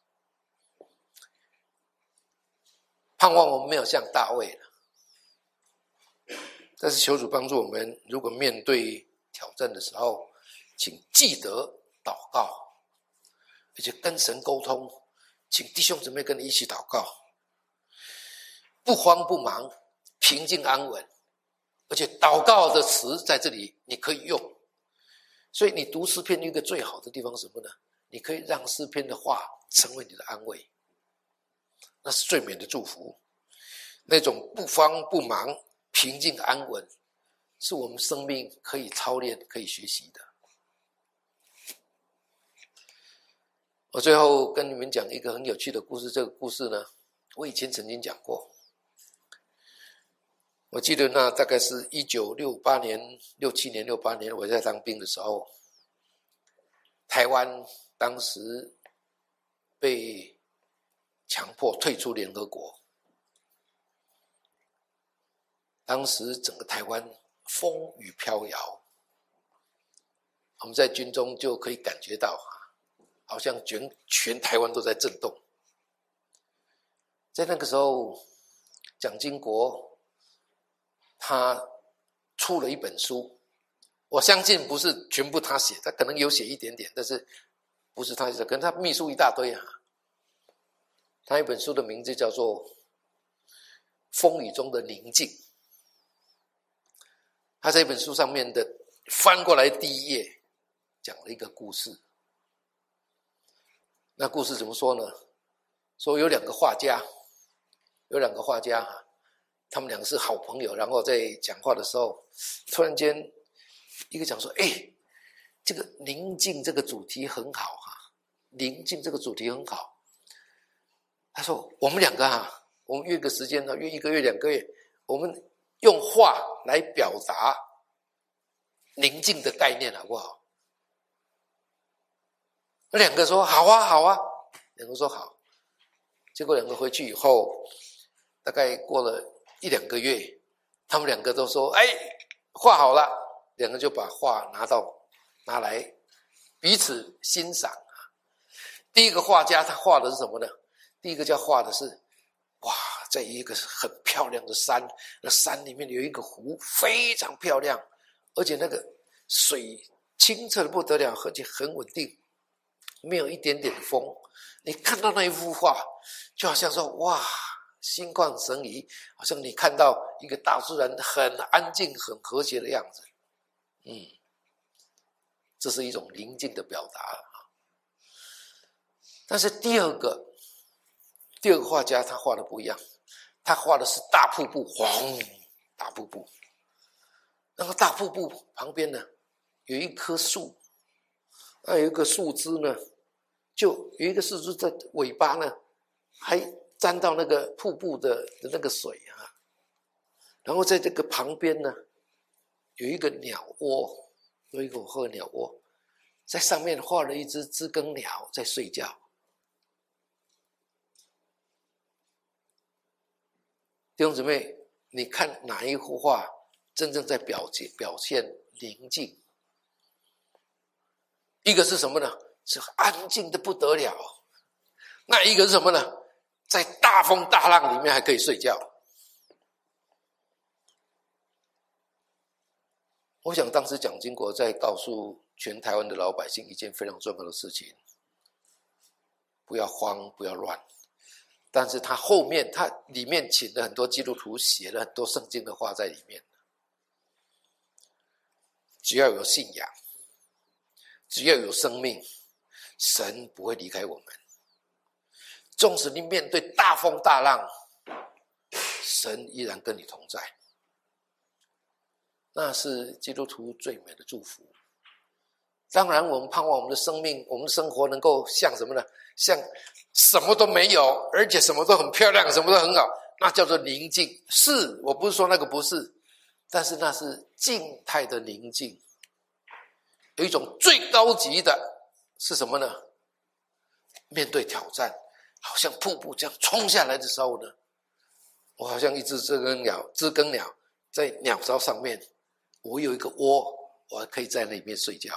盼望我们没有像大卫了，但是求主帮助我们，如果面对挑战的时候，请记得祷告，而且跟神沟通，请弟兄姊妹跟你一起祷告，不慌不忙，平静安稳。而且祷告的词在这里你可以用，所以你读诗篇一个最好的地方是什么呢？你可以让诗篇的话成为你的安慰，那是最美的祝福。那种不慌不忙，平静安稳，是我们生命可以操练可以学习的。我最后跟你们讲一个很有趣的故事，这个故事呢，我以前曾经讲过。我记得那大概是1968年、67年、68年，我在当兵的时候，台湾当时被强迫退出联合国，当时整个台湾风雨飘摇，我们在军中就可以感觉到，好像全台湾都在震动。在那个时候，蒋经国他出了一本书，我相信不是全部他写，他可能有写一点点，但是不是他写的，跟他秘书一大堆啊。他一本书的名字叫做《风雨中的宁静》。他这本书上面的翻过来第一页讲了一个故事。那故事怎么说呢？说有两个画家，他们两个是好朋友，然后在讲话的时候，突然间一个讲说：“这个宁静这个主题很好啊，宁静这个主题很好。”他说：“我们两个我们约个时间呢，约1个月、2个月，我们用画来表达宁静的概念，好不好？”那两个说：“好啊，好啊。”两个说好。结果两个回去以后，大概过了1、2个月，他们两个都说：“画好了。”两个就把画拿来彼此欣赏。第一个画家他画的是什么呢？第一个画的是在一个很漂亮的山，那山里面有一个湖，非常漂亮，而且那个水清澈的不得了，而且很稳定，没有一点点风。你看到那一幅画，就好像说心旷神怡，好像你看到一个大自然很安静、很和谐的样子。这是一种宁静的表达。但是第二个画家他画的不一样，他画的是大瀑布，大瀑布。那个大瀑布旁边呢，有一棵树，有一个树枝呢，就有一个树枝的尾巴呢，还沾到那个瀑布的那个水啊。然后在这个旁边呢，有一个鸟窝，有一个鸟窝，在上面画了一只知更鸟在睡觉。弟兄姊妹，你看哪一幅画真正在表现宁静？一个是什么呢？是安静的不得了。那一个是什么呢？在大风大浪里面还可以睡觉。我想当时蒋经国在告诉全台湾的老百姓一件非常重要的事情：不要慌，不要乱。但是他里面请了很多基督徒，写了很多圣经的话在里面。只要有信仰，只要有生命，神不会离开我们。纵使你面对大风大浪，神依然跟你同在。那是基督徒最美的祝福。当然我们盼望我们的生命，我们的生活能够像什么呢？像什么都没有，而且什么都很漂亮，什么都很好，那叫做宁静。是，我不是说那个不是，但是那是静态的宁静。有一种最高级的是什么呢？面对挑战，好像瀑布这样冲下来的时候呢，我好像一只知更鸟在鸟巢上面，我有一个窝，我还可以在那里面睡觉。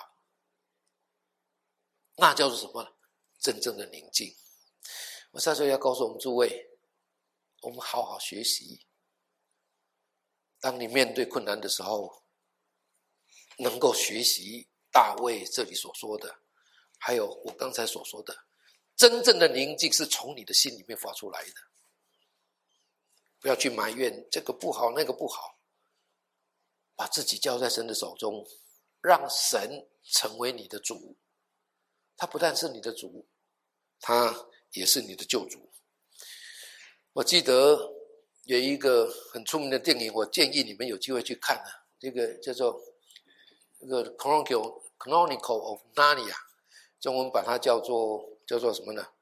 那叫做什么？真正的宁静。我在这里要告诉我们诸位，我们好好学习。当你面对困难的时候，能够学习大卫这里所说的，还有我刚才所说的，真正的宁静是从你的心里面发出来的。不要去埋怨这个不好那个不好，把自己交在神的手中，让神成为你的主。他不但是你的主，他也是你的救主。我记得有一个很出名的电影，我建议你们有机会去看这个叫做这个 Chronicle of Narnia， 中文把它叫做什么呢？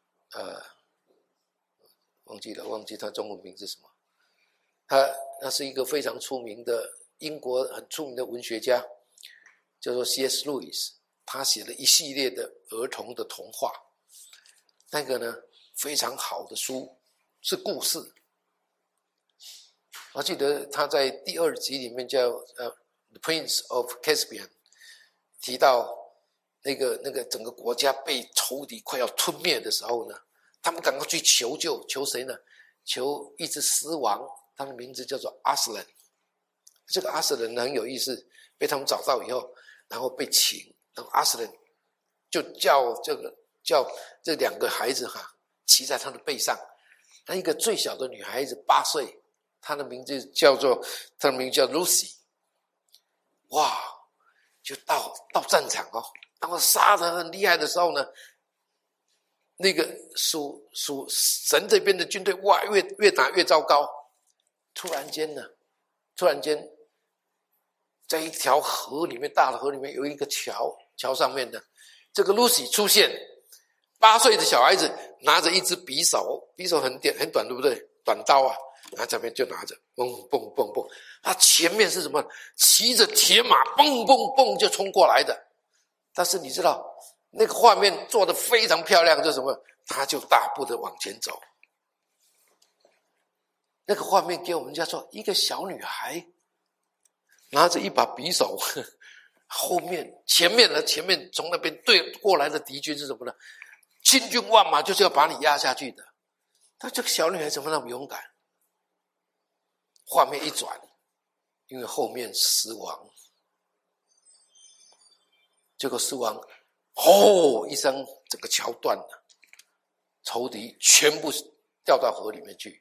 忘记它中文名字什么。他是一个非常出名的英国很出名的文学家，叫做 C.S. Lewis。他写了一系列的儿童的童话，那个呢非常好的书，是故事。我记得他在第2集里面叫The Prince of Caspian， 提到那个整个国家被仇敌快要吞灭的时候呢，他们赶快去求救，求谁呢？求一只狮王，他的名字叫做 Aslan。 这个阿斯人很有意思，被他们找到以后，然后被擒，然后阿斯人就叫这两个孩子骑在他的背上，那一个最小的女孩子8岁，她的名字叫 Lucy。哇，就到战场然后杀得很厉害的时候呢，那个属神这边的军队哇，越打越糟糕。突然间，在一条河里面，大的河里面有一个桥上面的这个 Lucy 出现，8岁的小孩子拿着一支匕首很短，对不对？短刀然后这边就拿着，蹦蹦蹦蹦，他前面是什么？骑着铁马，蹦蹦蹦就冲过来的。但是你知道那个画面做得非常漂亮，就是什么？他就大步的往前走。那个画面给我们家说，一个小女孩拿着一把匕首，前面从那边对过来的敌军是什么呢？千军万马就是要把你压下去的。但这个小女孩怎么那么勇敢？画面一转，因为后面死亡，结果死亡，吼一声，整个桥断了，仇敌全部掉到河里面去。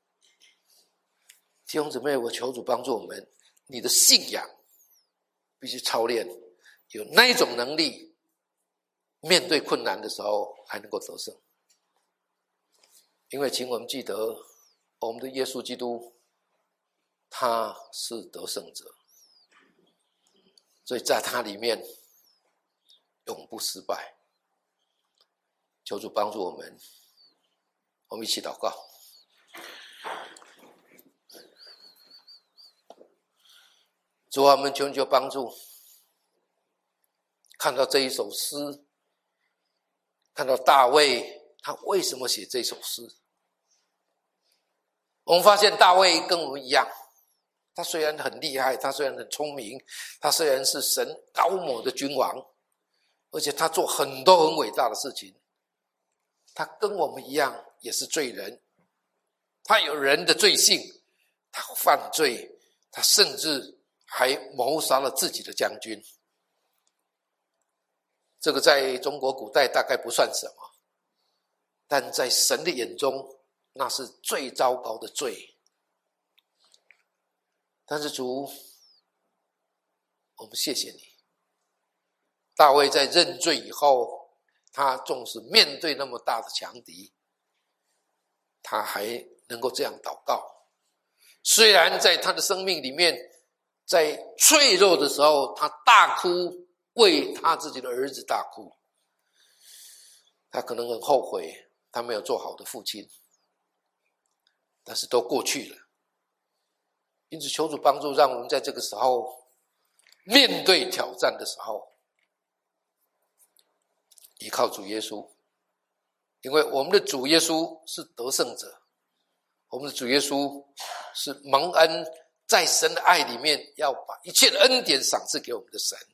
弟兄姊妹，我求主帮助我们，你的信仰必须操练，有那一种能力，面对困难的时候还能够得胜。因为请我们记得，我们的耶稣基督他是得胜者，所以在他里面永不失败。求主帮助我们，我们一起祷告。主啊，我们求你帮助，看到这一首诗，看到大卫他为什么写这首诗。我们发现大卫跟我们一样，他虽然很厉害，他虽然很聪明，他虽然是神高抹的君王，而且他做很多很伟大的事情，他跟我们一样也是罪人，他有人的罪性，他犯罪，他甚至还谋杀了自己的将军。这个在中国古代大概不算什么，但在神的眼中那是最糟糕的罪。但是主，我们谢谢你，大卫在认罪以后，他纵使面对那么大的强敌，他还能够这样祷告。虽然在他的生命里面，在脆弱的时候，他大哭，为他自己的儿子大哭，他可能很后悔他没有做好的父亲，但是都过去了。因此求主帮助，让我们在这个时候面对挑战的时候，依靠主耶稣，因为我们的主耶稣是得胜者，我们的主耶稣是蒙恩，在神的爱里面要把一切的恩典赏赐给我们的神。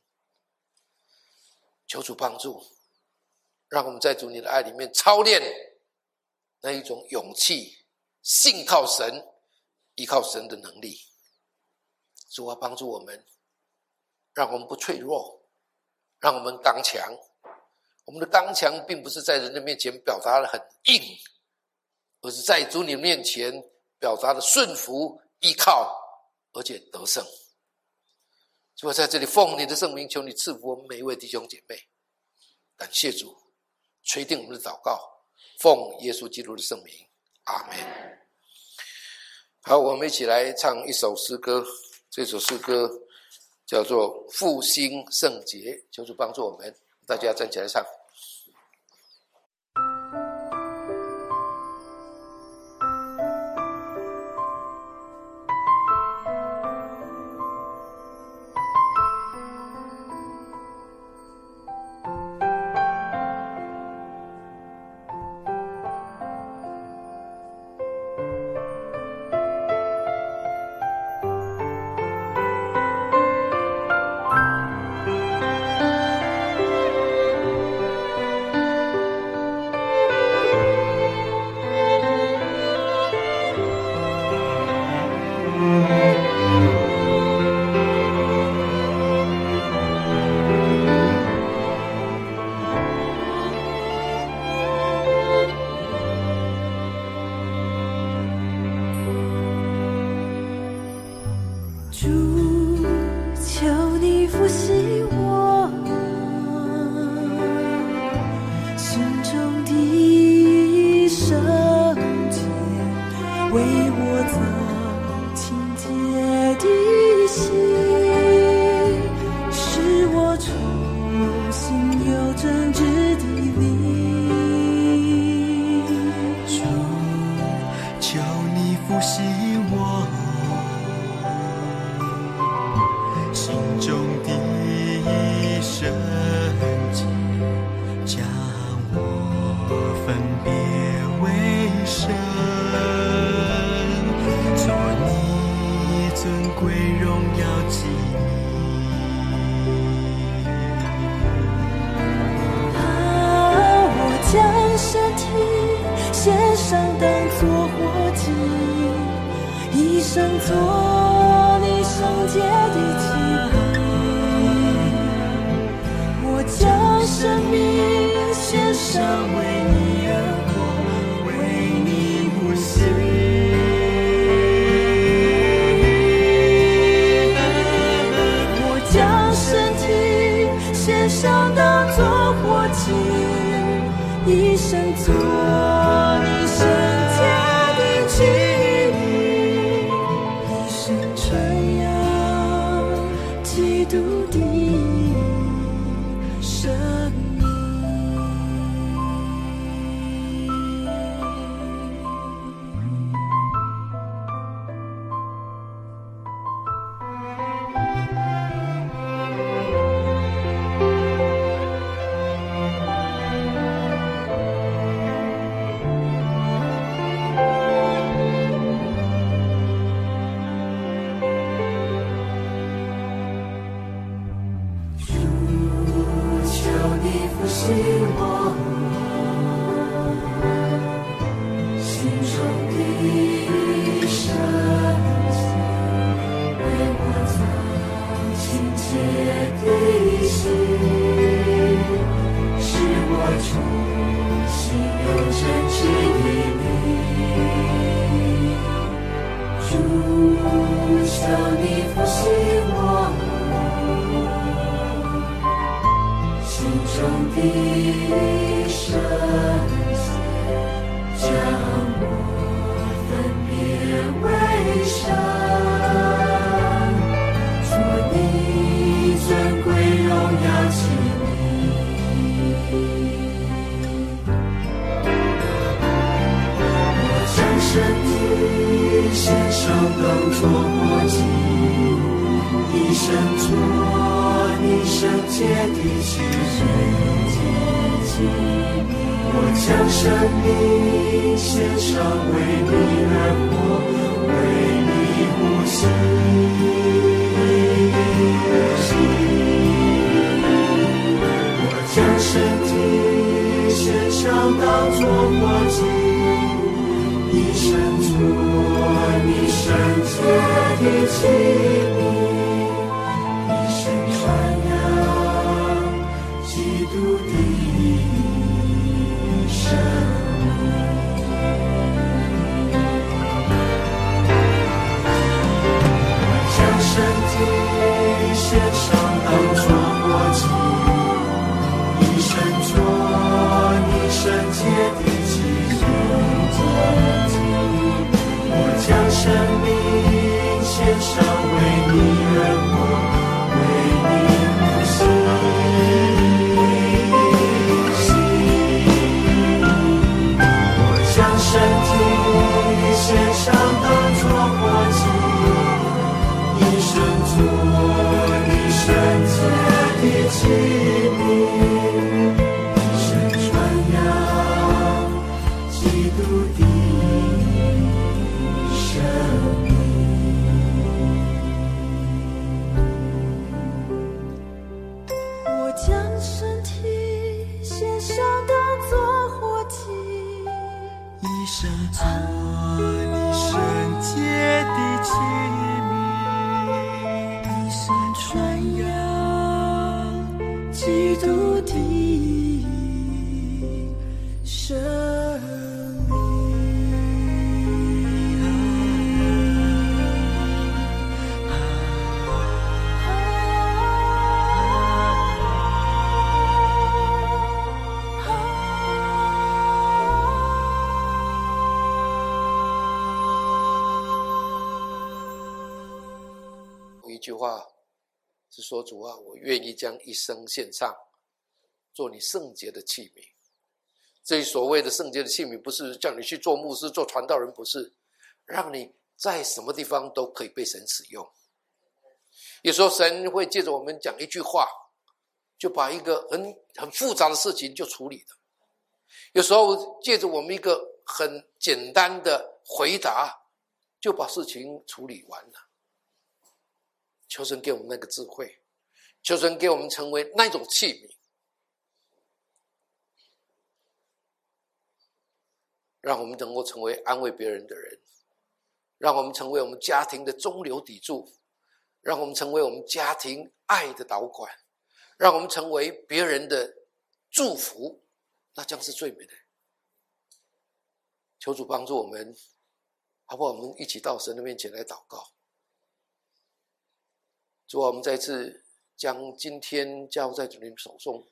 求主帮助，让我们在主你的爱里面操练那一种勇气，信靠神，依靠神的能力。主啊，帮助我们，让我们不脆弱，让我们刚强。我们的刚强并不是在人的面前表达的很硬，而是在主你面前表达的顺服、依靠，而且得胜。所以在这里奉你的圣名，求你赐福我们每一位弟兄姐妹。感谢主，垂听我们的祷告，奉耶稣基督的圣名，阿们。好，我们一起来唱一首诗歌，这首诗歌叫做《复兴圣洁》，求主帮助我们，大家站起来唱。 我，心中的圣洁将我分别为圣，做你尊贵荣耀记将身体献上当作活祭，一生做你圣洁的器皿。我将生命献上，为你而活，为你呼吸。我将身体献上当作活祭，一生做你圣洁的器皿，一生传扬基督的生命。 一句话是说，主啊，我愿意将一生献上，做你圣洁的器皿。这所谓的圣洁的器皿，不是叫你去做牧师、做传道人，不是，让你在什么地方都可以被神使用。有时候神会借着我们讲一句话，就把一个很复杂的事情就处理了。有时候借着我们一个很简单的回答，就把事情处理完了。求神给我们那个智慧，求神给我们成为那种器皿，让我们能够成为安慰别人的人，让我们成为我们家庭的中流砥柱，让我们成为我们家庭爱的导管，让我们成为别人的祝福，那将是最美的。求主帮助我们，好不好？我们一起到神的面前来祷告。主啊，我们再次将今天交在主你手中，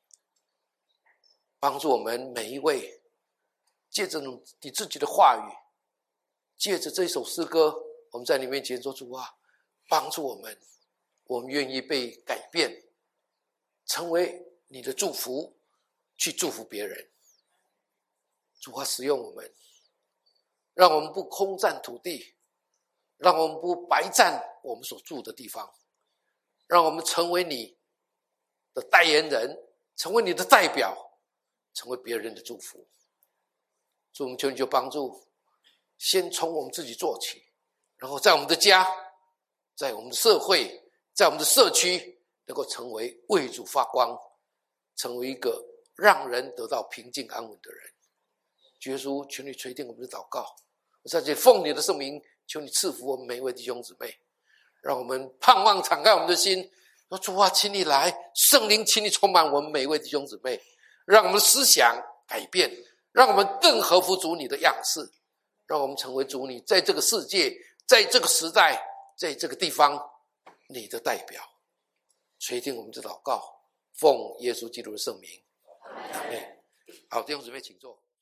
帮助我们每一位，借着你自己的话语，借着这首诗歌，我们在你面前说，主啊，帮助我们，我们愿意被改变，成为你的祝福，去祝福别人。主啊，使用我们，让我们不空占土地，让我们不白占我们所住的地方，让我们成为你的代言人，成为你的代表，成为别人的祝福。主，我们求你就帮助，先从我们自己做起，然后在我们的家，在我们的社会，在我们的社区，能够成为为主发光，成为一个让人得到平静安稳的人。主耶稣，求你垂听我们的祷告，我在这里奉你的圣名，求你赐福我们每一位弟兄姊妹，让我们盼望敞开我们的心，说主啊，请你来，圣灵，请你充满我们每一位弟兄姊妹，让我们的思想改变，让我们更合乎主你的样式，让我们成为主你在这个世界，在这个时代，在这个地方你的代表。垂听我们的祷告，奉耶稣基督的圣名，阿们。好，弟兄姊妹请坐。